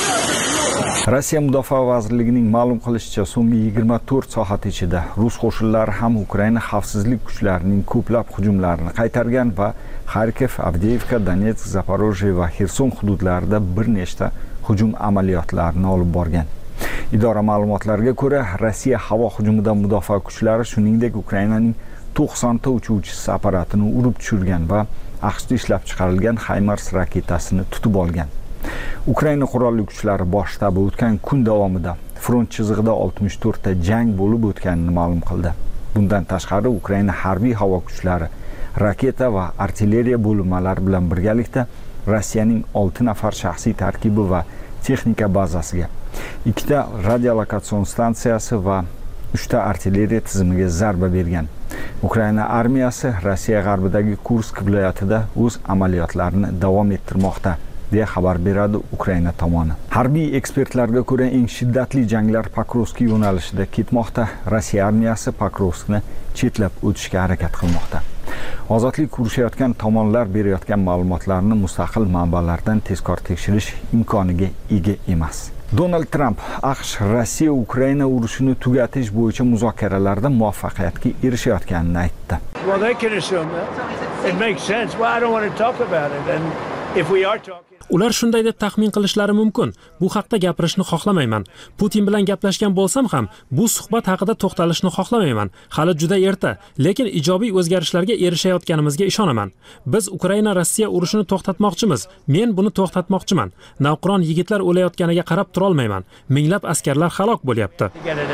Rossiya Mudofaa vazirligining ma'lum qilishicha, so'nggi 24 soat ichida rus qo'shinlari ham Ukraina xavfsizlik kuchlarining ko'plab hujumlarini qaytargan va Kharkiv, Avdiivka, Donetsk, Zaporojye va Xerson hududlarida bir nechta hujum amaliyotlarini olib borgan. Idora ma'lumotlariga ko'ra, Rossiya havo hujumidan mudofaa kuchlari shuningdek Ukrainaning 90 ta uchuvchisi apparatini urib tushirgan va AQShda ishlab chiqarilgan HIMARS raketasini tutib olgan. Ukraina qurolli kuchlari bosh shtabi o'tgan kun davomida front chizig'ida 64 ta jang bo'lib o'tganini ma'lum qildi. Bundan tashqari Ukraina harbiy havo kuchlari raketa va artilleriya bo'linmalari bilan birgalikda Rossiyaning 6 nafar shaxsiy tarkibi va texnika bazasiga, 2 ta radiolokatsion stansiyasi va 3 ta artilleriya tizimiga zarba bergan. Ukraina armiyasi Rossiya g'arbidagi Kursk viloyatida o'z amaliyotlarini davom ettirmoqda, deya xabar beradi Ukraina tomoni. Harbiy ekspertlarga ko'ra, eng shiddatli janglar Pokrovsk yo'nalishida ketmoqda. Rossiya armiyasi Pokrovskni chetlab o'tishga harakat qilmoqda. Ozodlik urushayotgan tomonlar berayotgan ma'lumotlarni mustaqil manbalardan tezkor tekshirish imkoniga ega emas. Donald Trump AQSh Rossiya Ukraina urushini tugatish bo'yicha muzokaralarda muvaffaqiyatga erishayotganini aytdi. Well, they can assume that. It makes sense. Well, I don't want to talk about it. And if we are talking... Ular shunday deb taxmin qilishlari mumkin. Bu haqda gapirishni xohlamayman. Putin bilan gaplashgan bo'lsam ham, bu suhbat haqida to'xtalishni xohlamayman. Hali juda erta, lekin ijobiy o'zgarishlarga erishayotganimizga ishonaman. Biz Ukraina-Rossiya urushini to'xtatmoqchimiz. Men buni to'xtatmoqchiman. Navqiron yigitlar o'layotganiga qarab tura olmayman. Minglab askarlar halok bo'lyapti.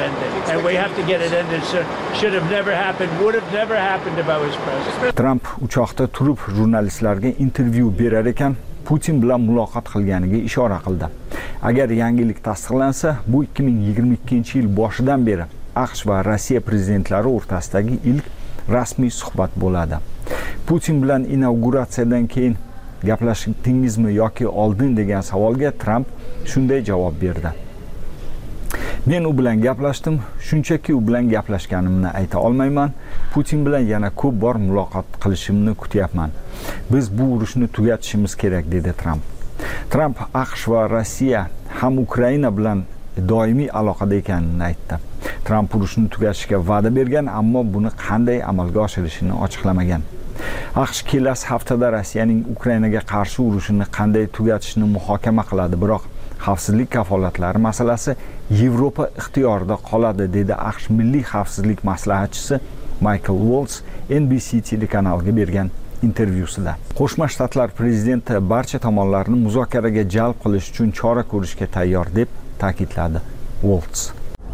Trump uchoqda turib jurnalistlarga intervyu berar ekan, Putin bilan muloqot qilganiga ishora qildi. Agar yangilik tasdiqlansa, bu 2022-yil boshidan beri AQSh va Rossiya prezidentlari o'rtasidagi ilk rasmiy suhbat bo'ladi. Putin bilan inauguratsiyadan keyin gaplashdingizmi yoki oldin degan savolga Trump shunday javob berdi. Men u bilan gaplashdim, shunchaki u bilan gaplashganimni ayta olmayman. Putin bilan yana ko'p bor muloqot qilishimni kutyapman. Biz bu urushni tugatishimiz kerak, dedi Tramp. Tramp AQSh va Rossiya ham Ukraina bilan doimiy aloqada ekanini aytdi. Tramp urushni tugatishga va'da bergan, ammo buni qanday amalga oshirishini ochiqlamagan. AQSh kelasi haftada Rossiyaning Ukrainaga qarshi urushini qanday tugatishni muhokama qiladi, biroq xavfsizlik kafolatlari masalasi Yevropa ixtiyorida qoladi, dedi AQSh milliy xavfsizlik maslahatchisi Michael Waltz NBC telekanaliga bergan intervyusida. Qo'shma Shtatlar prezidenti barcha tomonlarni muzokaraga jalb qilish uchun chora ko'rishga tayyor deb ta'kidladi Waltz.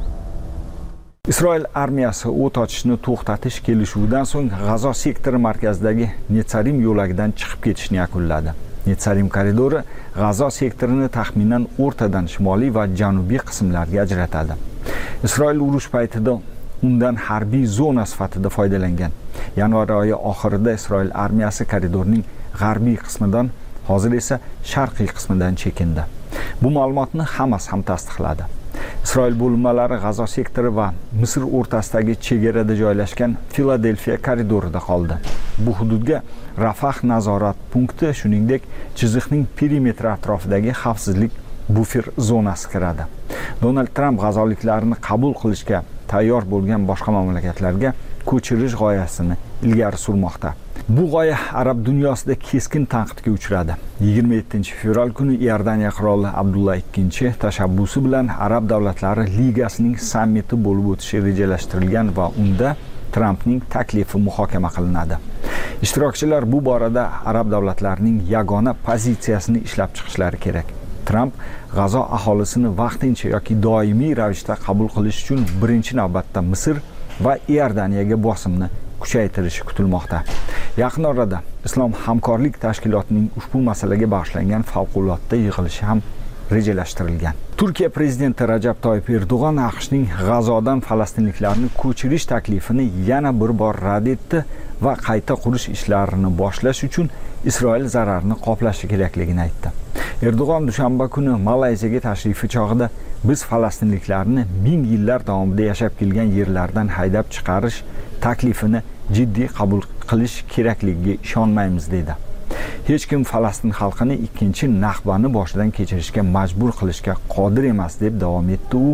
Isroil armiyasi o't ochishni to'xtatish kelishuvidan so'ng G'azo sektori markazidagi Netsarim yo'lagidan chiqib ketishni yakunladi. Netsarim koridori G'azo sektorini taxminan o'rtadan shimoliy va janubiy qismlarga ajratadi. Isroil urush paytida undan harbiy zona sifatida foydalangan. Yanvar oyi oxirida Isroil armiyasi koridorning g'arbiy qismidan, hozir esa sharqiy qismidan chekindi. Bu ma'lumotni Hamas ham tasdiqladi. Isroil bo'linmalari G'azo sektori va Misr o'rtasidagi chegarada joylashgan Filadelfiya koridorida qoldi. Bu hududga Rafah nazorat punkti, shuningdek, chiziqning perimetri atrofidagi xavfsizlik bufer zonasi kiradi. Donald Tramp g'azoliklarni qabul qilishga tayyor bo'lgan boshqa mamlakatlarga ko'chirish g'oyasini ilgari surmoqda. Bu g'oya arab dunyosida keskin tanqidga uchradi. 27-fevral kuni Iordaniya qiroli Abdullah II tashabbusi bilan Arab davlatlari ligasining sammiti bo'lib o'tishi rejalashtirilgan va unda Trampning taklifi muhokama qilinadi. Ishtirokchilar bu borada arab davlatlarining yagona pozitsiyasini ishlab chiqishlari kerak. Tramp G'azo aholisini vaqtincha yoki doimiy ravishda qabul qilish uchun birinchi navbatda Misr va Iordaniyaga bosimni kuchaytirishi kutilmoqda. Yaqin orada Islom hamkorlik tashkilotining ushbu masalaga bag'ishlangan favqulodda yig'ilishi ham rejalashtirilgan. Turkiya prezidenti Rajab Toyyib Erdo'g'on AQShning G'azodan falastinliklarni ko'chirish taklifini yana bir bor rad etdi va qayta qurish ishlarini boshlash uchun Isroil zararni qoplashi kerakligini aytdi. Erdo'g'on dushanba kuni Malayziyaga tashrifi chog'ida biz falastinliklarni 1000 yillar davomida yashab kelgan yerlardan haydab chiqarish taklifini jiddiy qabul qilish kerakligiga ishonmaymiz dedi. Hech kim Falastin xalqini ikkinchi Nahbani boshidan kechirishga majbur qilishga qodir emas deb davom etdi u.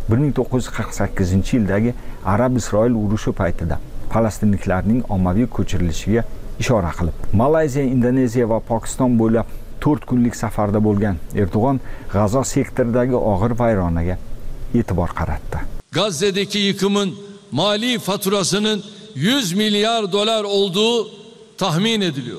1948-yildagi Arab-Isroil urushi paytida falastinliklarning ommaviy ko'chirilishiga ishora qilib. Malayziya, Indoneziya va Pokiston bo'ylab 4 kunlik safarda bo'lgan Erdo'g'on G'azo sektoridagi og'ir vayronaga e'tibor qaratdi. Gazze'deki yıkımın mali faturasının 100 milyar dolar olduğu tahmin ediliyor.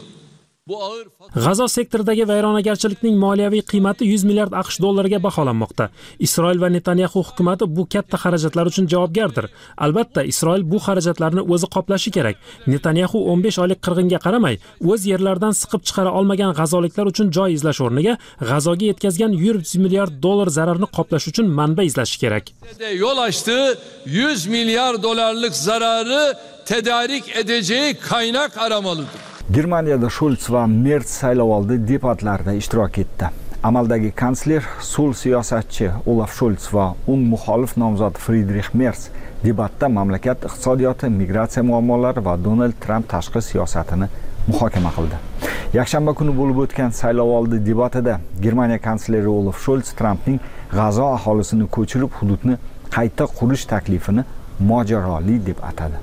G'azo sektoridagi vayronagarchilikning moliyaviy qiymati 100 milliard AQSh dollariga baholanmoqda. Isroil va Netanyahu hukumatı bu katta xarajatlar uchun javobgardir. Albatta, Isroil bu xarajatlarni o'zi qoplashi kerak. Netanyahu 15 oylik qirg'inga qaramay, o'z yerlaridan siqib chiqara olmagan g'azoliklar uchun joy izlash o'rniga G'azoga yetkazgan 100 milliard dollar zararni qoplash uchun manba izlashi kerak. Yol açtığı 100 milyar dolarlık zararı tedarik edeceği kaynak aramalıdır. Germaniyada Scholz va Merz saylovoldi debatlarida ishtirok etdi. Amaldagi kansler, so'l siyosatchi Olaf Scholz va ung muxolif nomzod Friedrich Merz debatda mamlakat iqtisodiyoti, migratsiya muammolari va Donald Trump tashqi siyosatini muhokama qildi. Yakshanba kuni bo'lib o'tgan saylovoldi debatida Germaniya kansleri Olaf Scholz Trumpning G'azo aholisini ko'chirib hududni qayta qurish taklifini mojaroli deb atadi.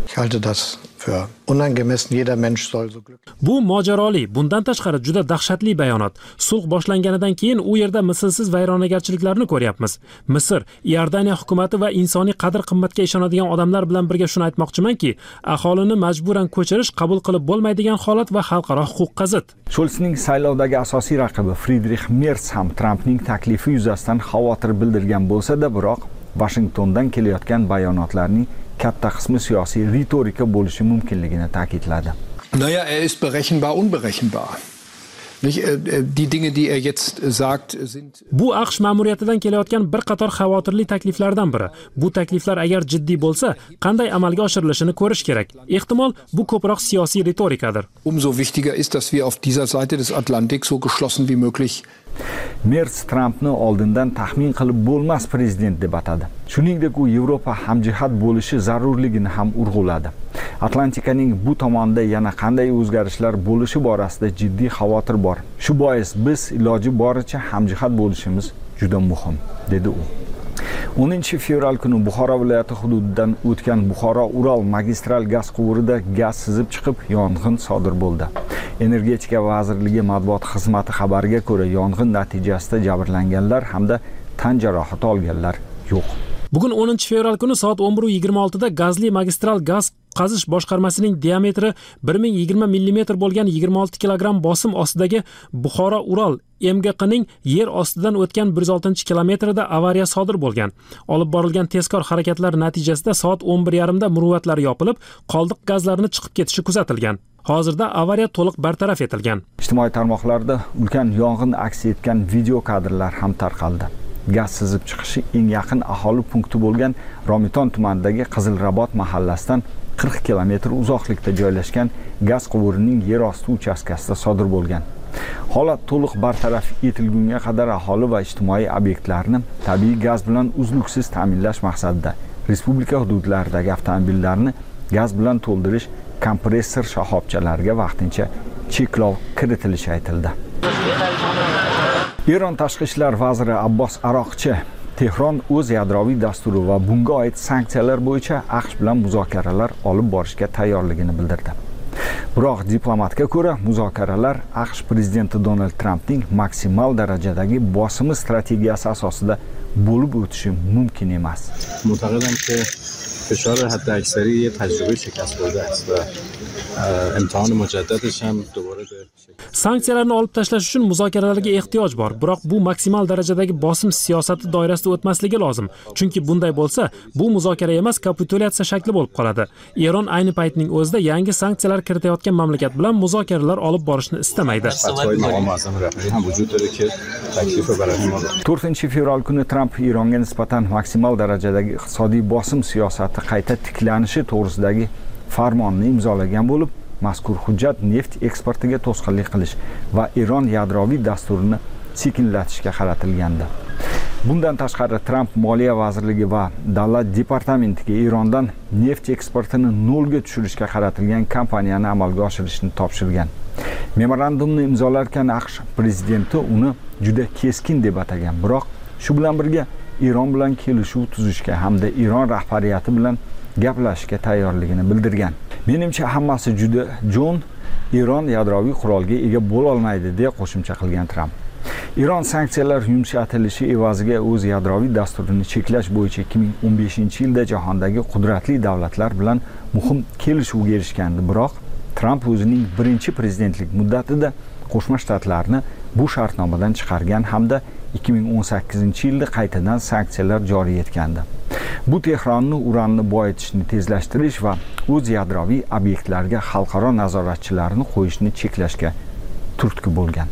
Bu mojaroli, bundan tashqari juda dahshatli bayonot. Sulh boshlanganidan keyin u yerda mislsiz vayronagarchiliklarni ko'ryapmiz. Misr, Iordaniya hukumati va insoniy qadr-qimmatga ishonadigan odamlar bilan birga shuni aytmoqchimanki, aholini majburan ko'chirish qabul qilib bo'lmaydigan holat va xalqaro huquqqa zid. Scholzning saylovdagi asosiy raqibi Friedrich Merz ham Trumpning taklifi yuzasidan xavotir bildirgan bo'lsa-da, biroq Washingtondan kelayotgan bayonotlarning katta qismi siyosiy ritorika bo'lishi mumkinligini ta'kidladi. Naja, ist berechenbar, unberechenbar. Die Dinge, die jetzt sagt, sind Bu AQSh ma'muriyatidan kelayotgan bir qator xavotirli takliflardan biri. Bu takliflar agar jiddiy bo'lsa, qanday amalga oshirilishini ko'rish kerak. Ehtimol bu ko'proq siyosiy retorikadir. Umso wichtiger ist, dass wir auf dieser Seite des Atlantiks so geschlossen wie möglich Merz Trampni oldindan taxmin qilib bo'lmas prezident deb atadi. Shuningdek, u Yevropa hamjihat bo'lishi zarurligini ham urg'uladi. Atlantikaning bu tomonda yana qanday o'zgarishlar bo'lishi borasida jiddiy xavotir bor. Shu bois biz iloji boricha hamjihat bo'lishimiz juda muhim, dedi u. 10-fevral kuni Buxoro viloyati hududidan o'tgan Buxoro-Ural magistral gaz quvurida gaz sizib chiqib, yong'in sodir bo'ldi. Energetika vazirligi matbuot xizmati xabariga ko'ra, yong'in natijasida jabrlanganlar hamda tan jarohati olganlar yo'q. Bugun 10-fevral kuni soat 11:26 da gazli magistral gaz qazish boshqarmasining diametri 1020 mm bo'lgan 26 kilogramm bosim ostidagi Buxoro-Ural MGQning yer ostidan o'tgan 106 kilometrida avariya sodir bo'lgan. Olib borilgan tezkor harakatlar natijasida soat 11:30 da murvatlar yopilib, qoldiq gazlarni chiqib ketishi kuzatilgan. Hozirda avariya to'liq bartaraf etilgan. Ijtimoiy tarmoqlarda ulkan yong'in aks etgan video kadrlar ham tarqaldi. Gaz sizib chiqishi eng yaqin aholi punkti bo'lgan Romiton tumanidagi Qizilrabot mahallasidan 40 kilometr uzoqlikda joylashgan gaz quvurining yer osti uchastkasida sodir bo'lgan. Holat to'liq bartaraf etilgunga qadar aholi va ijtimoiy obyektlarni tabiiy gaz bilan uzluksiz ta'minlash maqsadida respublika hududlaridagi avtomobillarni gaz bilan to'ldirish kompressor shoxobchalariga vaqtincha cheklov kiritilishi aytildi. Eron tashqi ishlar vaziri Abbos Aroqchi Tehron o'z yadroviy dasturi va bunga oid sanksiyalar bo'yicha AQSh bilan muzokaralar olib borishga tayyorligini bildirdi. Biroq diplomatga ko'ra, muzokaralar AQSh prezidenti Donald Trampning maksimal darajadagi bosimi strategiyasi asosida bo'lib o'tishi mumkin emas. Mu'taqidam ki فشار حد اکثری یه تجربه شکست خورده است و امتحان مجددش هم دوباره به Sanksiyalarni olib tashlash uchun muzokaralarga ehtiyoj bor, biroq bu maksimal darajadagi bosim siyosati doirasida o'tmasligi lozim. Chunki bunday bo'lsa, bu muzokara emas, kapitulyatsiya shakli bo'lib qoladi. Eron ayni paytning o'zida yangi sanksiyalar kiritayotgan mamlakat bilan muzokaralar olib borishni istamaydi. 4-fevral kuni Tramp Eronga nisbatan maksimal darajadagi iqtisodiy bosim siyosati qayta tiklanishi to'g'risidagi farmonni imzolagan bo'lib, mazkur hujjat neft eksportiga to'sqinlik qilish va Eron yadroviy dasturini sekinlatishga qaratilgandi. Bundan tashqari Tramp Moliya vazirligi va Davlat departamentiga Erondan neft eksportini nolga tushirishga qaratilgan kampaniyani amalga oshirishni topshirgan. Memorandumni imzolarkan AQSh prezidenti uni juda keskin deb atagan, biroq shu bilan birga Eron bilan kelishuv tuzishga hamda Eron rahbariyati bilan gaplashishga tayyorligini bildirgan. Menimcha hammasi juda jo'n, Eron yadroviy qurolga ega bo'la olmaydi deb qo'shimcha qilgan Tramp. Eron sanksiyalar yumshatilishi evaziga o'z yadroviy dasturini cheklash bo'yicha 2015-yilda jahondagi qudratli davlatlar bilan muhim kelishuvga erishgandi, biroq Tramp o'zining birinchi prezidentlik muddatida Qo'shma Shtatlarni bu shartnomadan chiqargan hamda 2018-yilda qaytadan sanksiyalar joriy etgandi. Bu Tehronni uranni boyitishni tezlashtirish va o'z yadroviy obyektlarga xalqaro nazoratchilarni qo'yishni cheklashga turtki bo'lgan.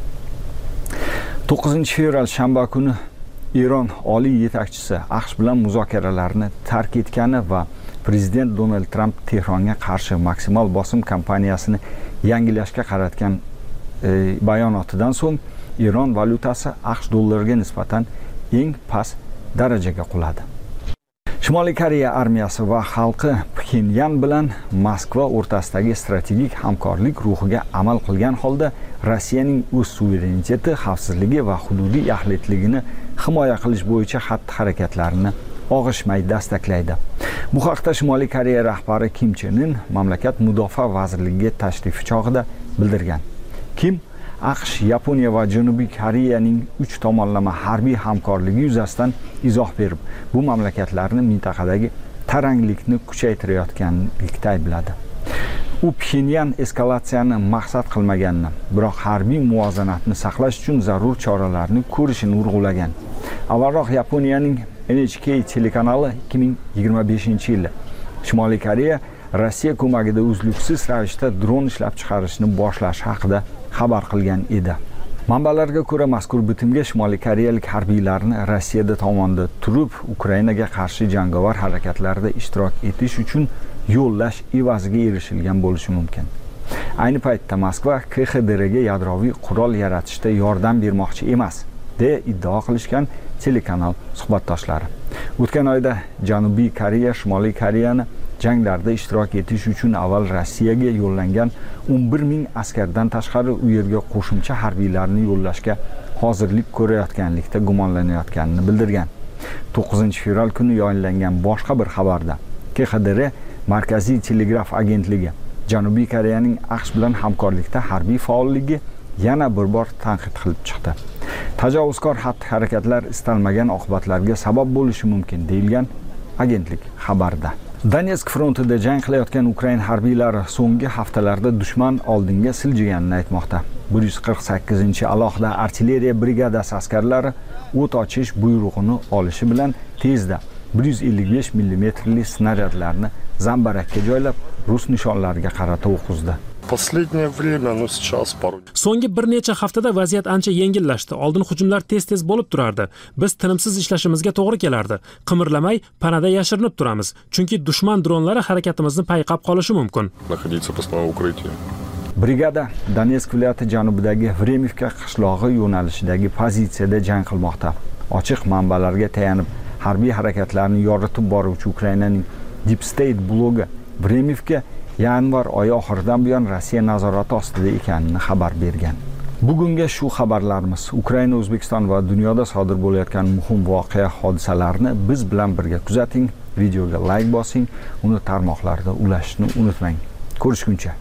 9-fevral shanba kuni Eron oliy yetakchisi AQSh bilan muzokaralarni tark etgani va prezident Donald Tramp Tehronga qarshi maksimal bosim kampaniyasini yangilashga qaratgan bayonotidan so'ng Eron valyutasi AQSh dollariga nisbatan eng past darajaga quladi. Shimoliy Koreya armiyasi va xalqi Pxenyan bilan Moskva o'rtasidagi strategik hamkorlik ruhiga amal qilgan holda Rossiyaning o'z suvereniteti, xavfsizligi va hududiy yaxlitligini himoya qilish bo'yicha xatti-harakatlarini og'ishmay dastaklaydi. Bu haqda Shimoliy Koreya rahbari Kim Chen In mamlakat mudofaa vazirligiga tashrifi chog'ida bildirgan. Kim AQSh, Yaponiya va Janubiy Koreyaning 3 tomonlama harbiy hamkorligi yuzasidan izoh berib, bu mamlakatlarni mintaqadagi taranglikni kuchaytirayotganlikda aybladi. U Pxenyan eskalatsiyani maqsad qilmaganini, biroq harbiy muvozanatni saqlash uchun zarur choralarni ko'rishini urg'ulagan. Avvalroq Yaponiyaning NHK telekanali 2025-yilda Shimoliy Koreya Rossiya ko'magida uzluksiz ravishda dron ishlab chiqarishni boshlashi haqida xabar qilgan edi. Manbalarga ko'ra, mazkur bitimga Shimoliy Koreyalik harbiylarni Rossiyada tomonda turib, Ukrainaga qarshi jangovar harakatlarda ishtirok etish uchun yo'llash evaziga erishilgan bo'lishi mumkin. Ayni paytda Moskva KXDRga yadroviy qurol yaratishda yordam bermoqchi emas, deya iddao qilishgan telekanal suhbatdoshlari. O'tgan oyda Janubiy Koreya Shimoliy Koreyani janglarda ishtirok etish uchun avval Rossiyaga yo'llangan 11 ming askardan tashqari u yerga qo'shimcha harbiylarni yo'llashga hozirlik ko'rayotganlikda gumonlanayotganini bildirgan. 9-fevral kuni yayinlangan boshqa bir xabarda KXDR Markaziy telegraf agentligi Janubiy Koreyaning AQSh bilan hamkorlikda harbiy faolligi yana bir bor tanqid qilib chiqdi. Tajovuzkor xatti-harakatlar istalmagan oqibatlarga sabab bo'lishi mumkin deyilgan agentlik xabarida. Donetsk frontida jang qilayotgan Ukraina harbiylari so'nggi haftalarda dushman oldinga siljiganini aytmoqda. 148-alohida artilleriya brigadasi askarlari o't ochish buyrug'ini olishi bilan tezda 155 mm snaryadlarni zambarakka joylab, rus nishonlariga qarata o'q uzdi. So'nggi bir necha haftada vaziyat ancha yengillashdi. Oldin hujumlar tez-tez bo'lib turardi. Biz tinimsiz ishlashimizga to'g'ri kelardi. Qimirlamay panada yashirinib turamiz, chunki dushman dronlari harakatimizni payqab qolishi mumkin. Brigada Donetsk viloyati janubidagi Vremivka qishlog'i yo'nalishidagi pozitsiyada jang qilmoqda. Ochiq manbalarga tayanib, harbiy harakatlarni yoritib boruvchi Ukrainaning Deep State blogi Vremivka yanvar oyi oxiridan buyon Rossiya nazorati ostida ekanini xabar bergan. Bugunga shu xabarlarimiz. Ukraina, O'zbekiston va dunyoda sodir bo'layotgan muhim voqea hodisalarni biz bilan birga kuzating, videoga like bosing, uni tarmoqlarda ulashishni unutmang. Ko'rishguncha.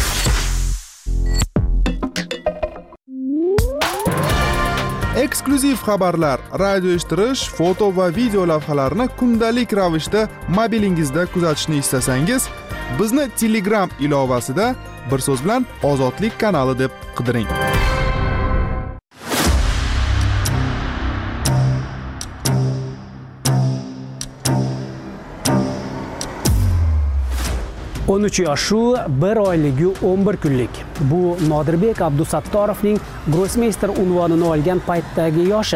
Eksklyuziv xabarlar, radio eshittirish, foto va video lavhalarni kundalik ravishda mobilingizda kuzatishni istasangiz, bizni Telegram ilovasida bir so'z bilan Ozodlik kanali deb qidiring. Yoshu 1 oyligi 11 kunlik. Bu Nodirbek Abdusattorovning grossmeyster unvonini olgan paytdagi yoshi.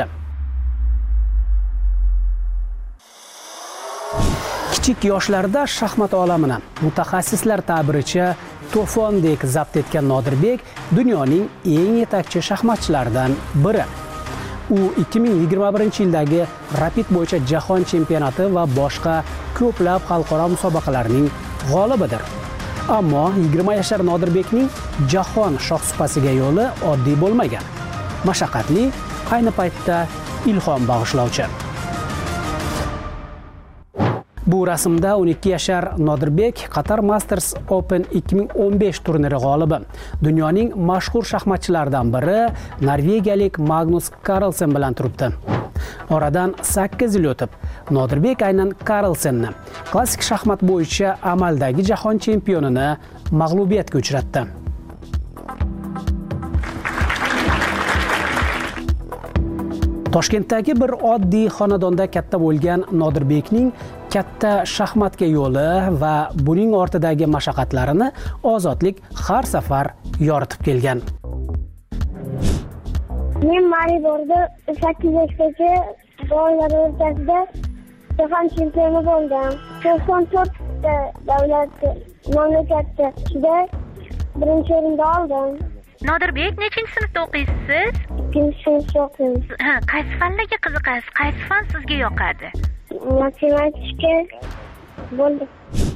Kichik yoshlarda shaxmat olamini mutaxassislar ta'biricha to'fondek zabt etgan Nodirbek dunyoning eng yetakchi shaxmatchilaridan biri. U 2021-yildagi Rapid bo'yicha jahon chempionati va boshqa ko'plab xalqaro musobaqalarning g'olibidir. Ammo 20 yashar Nodirbekning jahon shohsupasiga yo'li oddiy bo'lmagan. Mashaqqatli, ayni paytda ilhom bag'ishlovchi. Bu rasmda 12 yashar Nodirbek Qatar Masters Open 2015 turniri g'olibi. Dunyoning mashhur shaxmatchilaridan biri norvegiyalik Magnus Carlsen bilan turibdi. Oradan 8 yil o'tib, Nodirbek aynan Carlsenni, klassik shaxmat bo'yicha amaldagi jahon chempionini mag'lubiyatga uchratdi. Toshkentdagi bir oddiy xonadonda katta bo'lgan Nodirbekning katta shaxmatga yo'li va buning ortidagi mashaqqatlarini Ozodlik har safar yoritib kelgan. Men Mariborda 8 yoshgacha bolalar o'rtasida jahon chempioni bo'ldim. 94 ta davlat mamlakatda ichida birinchi o'rinda oldim. Nodirbek, nechinchi sinfda o'qiysiz? 2-sinfda o'qiyman. Qaysi fanlarga qiziqasiz? Qaysi fan sizga yoqadi? Matematika bo'ldi.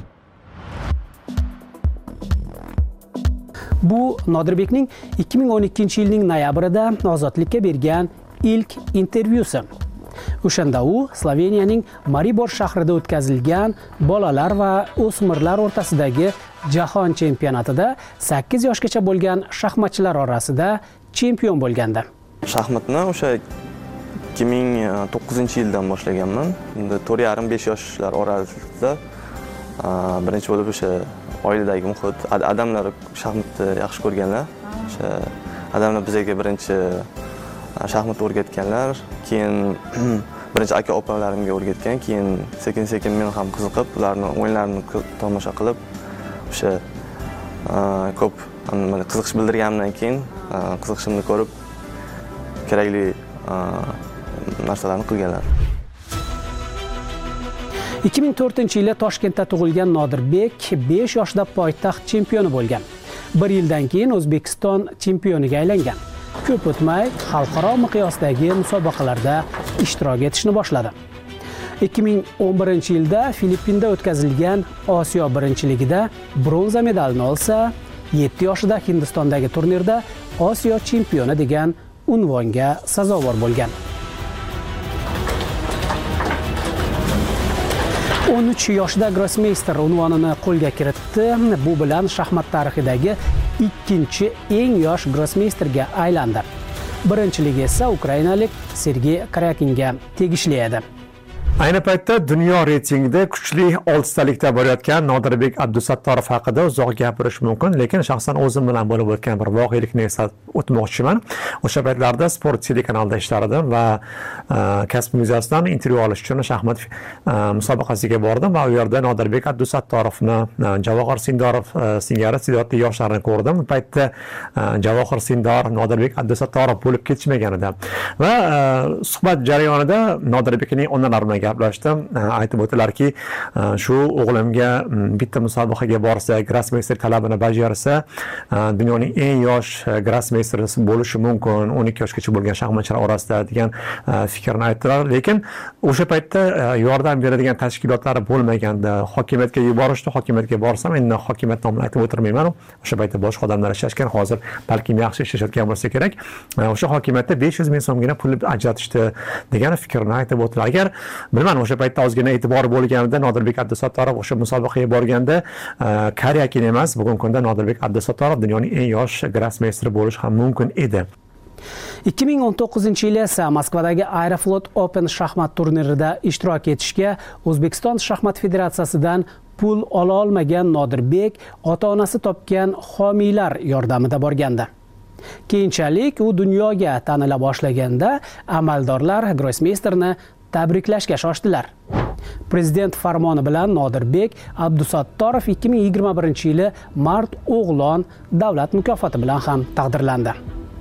Bu Nodirbekning 2012-yilning noyabrida Ozodlikka bergan ilk intervyusi. O'shanda u Sloveniyaning Maribor shahrida o'tkazilgan bolalar va o'smirlar o'rtasidagi jahon chempionatida 8 yoshgacha bo'lgan shaxmatchilar orasida chempion bo'lgandi. Shaxmatni o'sha 2009-yildan boshlaganman. Unda 4,5-5 yoshlar orasida birinchi bo'lib o'sha oiladagi muhit, adamlar shaxmatni yaxshi ko'rganlar. O'sha adamlar bizga birinchi shaxmat o'rgatganlar, keyin birinchi aka-opalarimga o'rgatgan, keyin sekin-sekin men ham qiziqib, ularning o'yinlarini tomosha qilib, o'sha ko'p qiziqish bildirganimdan keyin qiziqishimni ko'rib kerakli narsalarni qilganlar. 2004-yili Toshkentda tug'ilgan Nodirbek 5 yoshda poytaxt chempioni bo'lgan. 1 yildan keyin O'zbekiston chempioniga aylangan. Ko'p o'tmay xalqaro miqyosdagi musobaqalarda ishtirok etishni boshladi. 2011-yilda Filippinda o'tkazilgan Osiyo birinchiligida bronza medalni olsa, 7 yoshida Hindistondagi turnirda Osiyo chempioni degan unvonga sazovor bo'lgan. 13 yoshida grossmeyster unvonini qo'lga kiritdi. Bu bilan shaxmat tarixidagi ikkinchi eng yosh grossmeysterga aylandi. Birinchiligi esa ukrainalik Sergey Karyakinga tegishli edi. Ayni paytda dunyo reytingida kuchli 6talikda borayotgan Nodirbek Abdusattorov haqida uzoq gapirish mumkin, lekin shaxsan o'zim bilan bo'lib o'tgan bir voqelikni eslatib o'tmoqchiman. O'sha paytlarda Sport telekanalida ishlardim va kasb muzeyasidan intervyu olish uchun shaxmat musobaqasiga bordim va u yerda Nodirbek Abdusattorovni, Javohir Sindorov singari iste'dodli yoshlarni ko'rdim. Bu paytda Javohir Sindor, Nodirbek Abdusattorov bo'lib ketishmagan edi. Va suhbat jarayonida Nodirbekning onalari bilan gaplashdim. Aytib o'tdilarki, shu o'g'limga bitta musobaqaga borsa, grossmeyster talabini bajarsa, dunyoning eng yosh grossmeysteri bo'lishi mumkin, 12 yoshgacha bo'lgan shaxmatchilar orasida degan fikrni aytdilar. Lekin o'sha paytda yordam beradigan tashkilotlari bo'lmaganda, hokimiyatga yuborishdi. Hokimiyatga borsam, endi hokimiyat nomini aytib o'tirmayman. O'sha paytda boshqa odamlar ishlashgan, hozir balki yaxshi ishlashayotgan bo'lsa kerak. O'sha hokimiyatda 500 ming so'mgina pul ajratishdi degan fikrni aytib o'tdilar. Agar bilmadim, o'sha paytda ozgina e'tibor bo'lganida Nodirbek Abdusattorov o'sha musobaqaga borganda Karyakin emas, bugungi kunda Nodirbek Abdusattorov dunyoning eng yosh grossmeysteri bo'lish ham mumkin edi. 2019-yili esa Moskvadagi Aeroflot Open shaxmat turnirida ishtirok etishga O'zbekiston shaxmat federatsiyasidan pul ola olmagan Nodirbek ota-onasi topgan homiylar yordamida borgandi. Keyinchalik u dunyoga tanila boshlaganda amaldorlar grossmeysterni tabriklashga shoshdilar. Prezident farmoni bilan Nodirbek Abdusattorov 2021-yili Mart o'g'lon davlat mukofoti bilan ham taqdirlandi.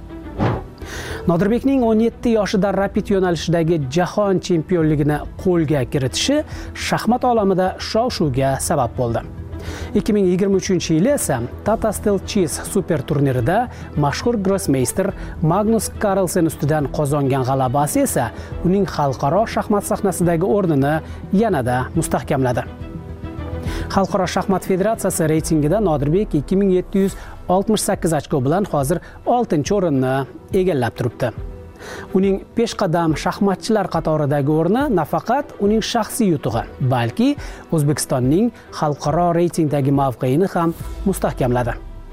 Nodirbekning 17 yoshida rapid yo'nalishidagi jahon chempionligini qo'lga kiritishi shaxmat olamida shov-shuvga sabab bo'ldi. 2023-yili esa Tata Steel Cheese super turnirida mashhur grossmeyster Magnus Carlsen ustidan qozongan g'alabasi esa uning xalqaro shaxmat sahnasidagi o'rnini yanada mustahkamladi. Xalqaro shaxmat federatsiyasi reytingida Nodirbek 2768 ochko bilan hozir 6-o'rinni egallab turibdi. Uning peshqadam shaxmatchilar qatoridagi o'rni nafaqat uning shaxsiy yutug'i, balki O'zbekistonning xalqaro reytingdagi mavqeini ham mustahkamladi.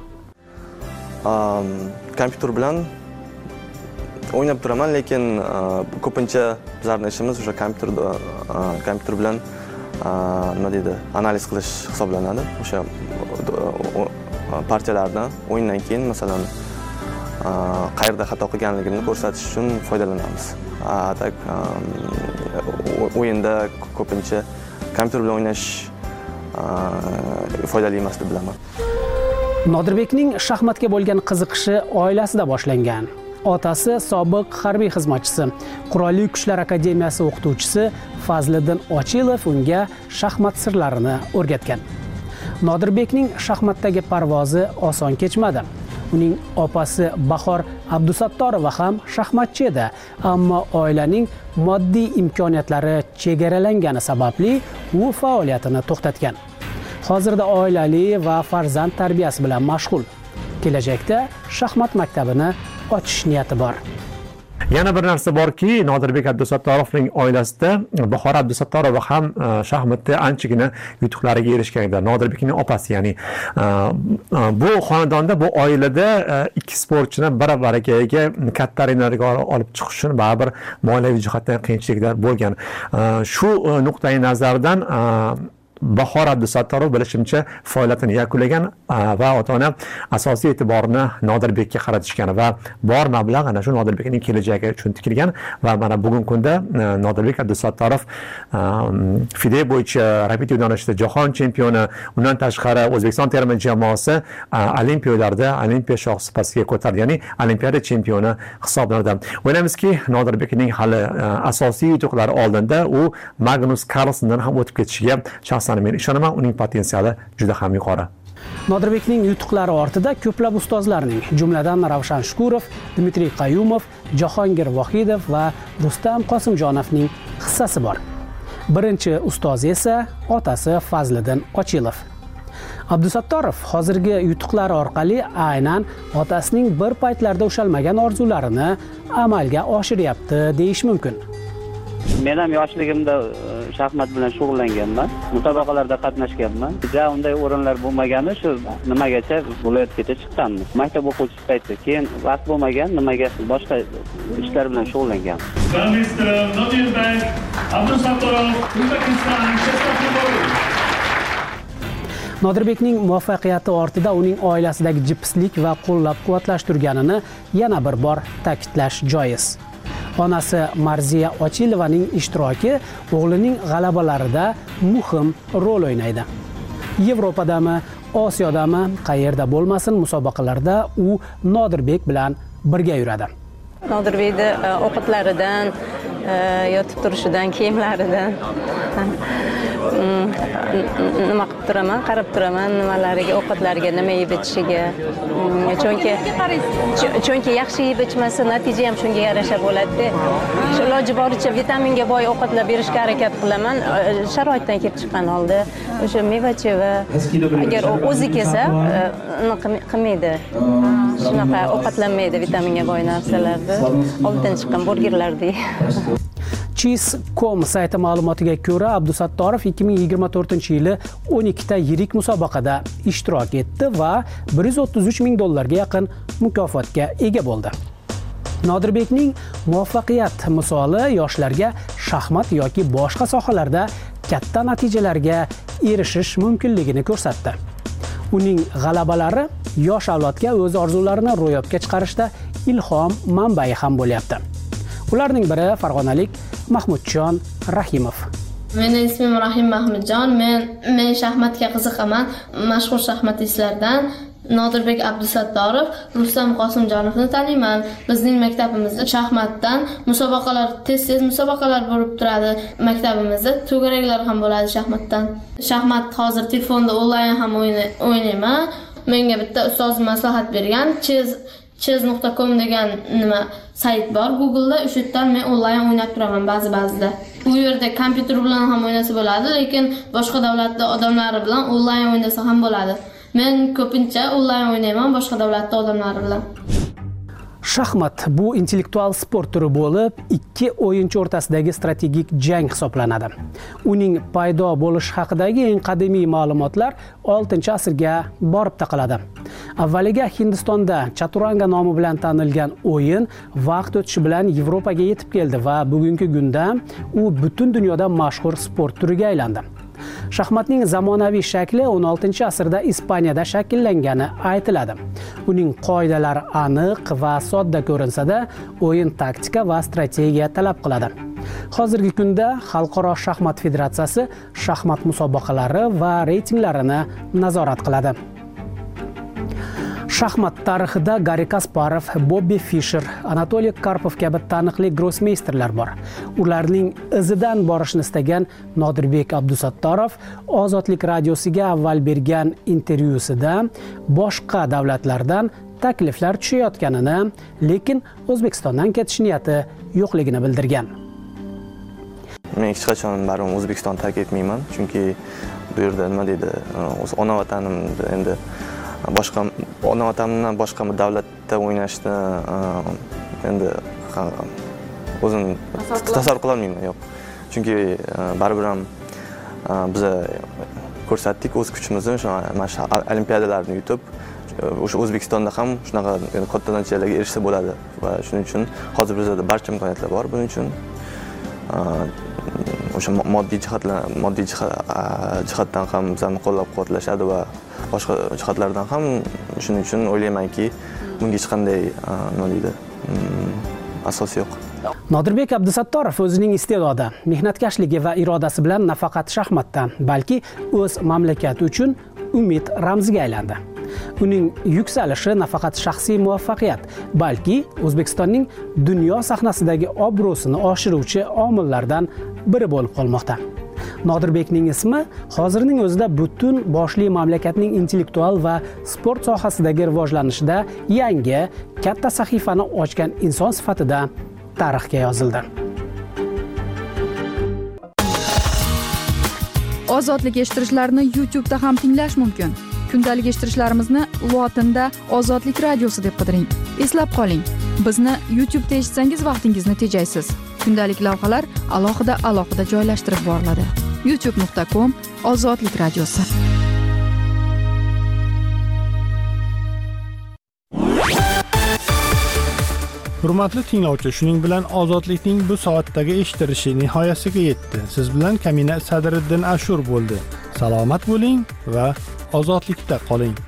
Kompyuter bilan o'ynab turaman, lekin ko'pincha bizlarning ishimiz o'sha kompyuter bilan nima deydi, analiz qilish hisoblanadi. O'sha partiyalarni o'yindan keyin masalan qayerda xato qilganligini ko'rsatish uchun foydalanamiz. O'yinda ko'pincha kompyuter bilan o'ynash foydali emas deb bilaman. Nodirbekning shaxmatga bo'lgan qiziqishi oilasida boshlangan. Otasi sobiq harbiy xizmatchisi, Qurolli Kuchlar akademiyasi o'qituvchisi Fazliddin Ochilov unga shaxmat sirlarini o'rgatgan. Nodirbekning shaxmatdagi parvozi oson kechmadi. Uning opasi Bahor Abdusattorova ham shaxmatchi edi, ammo oilaning moddiy imkoniyatlari chegaralangani sababli u faoliyatini to'xtatgan. Hozirda oilali va farzand tarbiyasi bilan mashg'ul. Kelajakda shaxmat maktabini ochish niyati bor. Yana bir narsa borki, Nodirbek Abdusattorovning oilasida Bahor Abdusattorova ham shaxmatda anchagina yutuqlarga erishgan edi. Nodirbekning opasi, ya'ni bu xonadonda, bu oilada ikki sportchini baravarakaga katta arenalarga olib chiqish uchun baribir moliyaviy jihatdan qiyinchiliklar bo'lgan. Shu nuqtai nazardan Bahor Abdusattorov bilishimcha faoliyatini yakunlagan va ota-ona asosiy e'tiborni Nodirbekka qaratishgan va bor mablag' ana shu Nodirbekning kelajagi uchun tikilgan va mana bugungi kunda Nodirbek Abdusattorov FIDE bo'yicha rapid yo'nalishda jahon chempioni, undan tashqari O'zbekiston terma jamoasi olimpiyalarda olimpiya shohsupasiga ko'tardi, ya'ni olimpiada chempioni hisoblanadi. O'ylaymizki, Nodirbekning hali asosiy yutuqlari oldinda u Magnus Carlsendan ham o'tib ketishiga shaxsan men ishonaman, uning potensiali juda ham yuqori. Nodirbekning yutuqlari ortida ko'plab ustozlarning, jumladan Ravshan Shukurov, Dmitriy Qayumov, Jahongir Vohidov va Rustam Qosimjonovning hissasi bor. Birinchi ustoz esa otasi Fazliddin Ochilov. Abdusattorov hozirgi yutuqlari orqali aynan otasining bir paytlarda ushalmagan orzularini amalga oshiryapti deyish mumkin. Men ham yoshligimda shaxmat bilan shug'ullanganman, musobaqalarda qatnashganman. Unday o'rinlar bo'lmagani shu nimagacha viloyatgacha chiqqanmiz. Maktab o'quvchisi payti. Keyin vaqt bo'lmagan, nimaga boshqa ishlar bilan shug'ullanganman. Nodirbekning muvaffaqiyati ortida uning oilasidagi jipslik va qo'llab-quvvatlash turganini yana bir bor ta'kidlash joiz. Onasi Marziya Ochilovaning ishtiroki o'g'lining g'alabalarida muhim rol o'ynaydi. Yevropadami, Osiyodami, qayerda bo'lmasin, musobaqalarda u Nodirbek bilan birga yuradi. Nodirbekni ovqatlaridan, yotib turishidan, kiyimlaridan nima qilib turaman, qarab turaman, nimalariga, ovqatlariga, nima yeb ichishiga. Chunki yaxshi yeb ichmasa, natija ham shunga yarasha bo'ladi. Iloji boricha vitaminga boy ovqatlar berishga harakat qilaman. Sharoitdan kelib chiqqan holda o'sha meva-cheva agar o'zi kelsa, qilmaydi. Shunaqa ovqatlanmaydi vitaminga boy narsalarni. Oldidan chiqqan burgerlarni. Cheese.com sayti ma'lumotiga ko'ra, Abdusattorov 2024-yili 12 ta yirik musobaqada ishtirok etdi va $133,000 ga yaqin mukofotga ega bo'ldi. Nodirbekning muvaffaqiyat misoli yoshlarga shaxmat yoki boshqa sohalarda katta natijalarga erishish mumkinligini ko'rsatdi. Uning g'alabalari yosh avlodga o'z orzularini ro'yobga chiqarishda ilhom manbai ham bo'lyapti. Ularning biri farg'onalik Mahmudjon Rahimov. Mening ismim Rahim Mahmudjon. Men shaxmatga qiziqaman. Mashhur shaxmatistlardan Nodirbek Abdusattorov, Rustam Qosimjonovni taniyman. Bizning maktabimizda shaxmatdan musobaqalar, tez musobaqalar bo'lib turadi. Maktabimizda to'garaklar ham bo'ladi shaxmatdan. Shaxmat hozir telefonda onlayn ham o'ynayman. Menga bitta ustoz maslahat bergan, chess.com degan sayt bor Google'da, o'sha yerdan men onlayn o'ynab turaman ba'zida. U yerda kompyuter bilan ham o'ynasa bo'ladi, lekin boshqa davlatda odamlari bilan onlayn o'ynasa ham bo'ladi. Men ko'pincha onlayn o'ynayman boshqa davlatda odamlari bilan. Shaxmat bu intellektual sport turi bo'lib, ikki o'yinchi o'rtasidagi strategik jang hisoblanadi. Uning paydo bo'lishi haqidagi eng qadimiy ma'lumotlar 6-asrga borib taqaladi. Avvaliga Hindistonda chaturanga nomi bilan tanilgan o'yin vaqt o'tishi bilan Yevropaga yetib keldi va bugungi kunda u butun dunyoda mashhur sport turiga aylandi. Shaxmatning zamonaviy shakli 16-asrda Ispaniyada shakllangani aytiladi. Uning qoidalari aniq va sodda ko'rinsa-da, o'yin taktika va strategiya talab qiladi. Hozirgi kunda Xalqaro shaxmat federatsiyasi shaxmat musobaqalari va reytinglarini nazorat qiladi. Shaxmat tarixida Garri Kasparov, Bobby Fischer, Anatoliy Karpov kabi taniqli grossmeysterlar bor. Ularning izidan borishni istagan Nodirbek Abdusattorov Ozodlik radiosiga avval bergan intervyusida boshqa davlatlardan takliflar tushayotganini, lekin O'zbekistondan ketish niyati yo'qligini bildirgan. Men hech qachon baribir O'zbekistonni tark etmayman, chunki bu yerda nima deydi, ona vatanimda endi boshqa ona vatanimdan boshqa davlatda o'ynashni endi o'zim tasavvur qila olmayman, yo'q. Chunki baribir ham biz ko'rsatdik o'z kuchimizni, mana shu olimpiadalarni yutib, o'sha O'zbekistonda ham shunaqa katta natijalarga erishsa bo'ladi va shuning uchun hozir bizda barcha imkoniyatlar bor. Buning uchun o'sha moddiy jihatdan ham bizlarni qo'llab-quvvatlashadi va boshqa jihatlardan ham shuning uchun o'ylaymanki, bunga hech qanday nima deydi, asos yo'q. Nodirbek Abdusattorov o'zining iste'dodi, mehnatkashligi va irodasi bilan nafaqat shaxmatdan, balki o'z mamlakati uchun umid ramziga aylandi. Uning yuksalishi nafaqat shaxsiy muvaffaqiyat, balki O'zbekistonning dunyo sahnasidagi obro'sini oshiruvchi omillardan biri bo'lib qolmoqda. Nodirbekning ismi hozirning o'zida butun boshli mamlakatning intellektual va sport sohasidagi rivojlanishida yangi katta sahifani ochgan inson sifatida tarixga yozildi. Ozodlik eshittirishlarni YouTube'da ham tinglash mumkin. Kundalik eshittirishlarimizni lotinda Ozodlik radiosi deb qidiring. Eslab qoling, bizni YouTube'da eshitsangiz vaqtingizni tejaysiz. Kundalik lavhalar alohida joylashtirib boriladi. youtube.com/Ozodlik radiosi. Hurmatli tinglovchi, shuning bilan Ozodlikning bu soatdagi eshittirishi nihoyasiga yetdi. Siz bilan Kamina Sadriddin Ashur bo'ldi. Salomat bo'ling va ozodlikda qoling.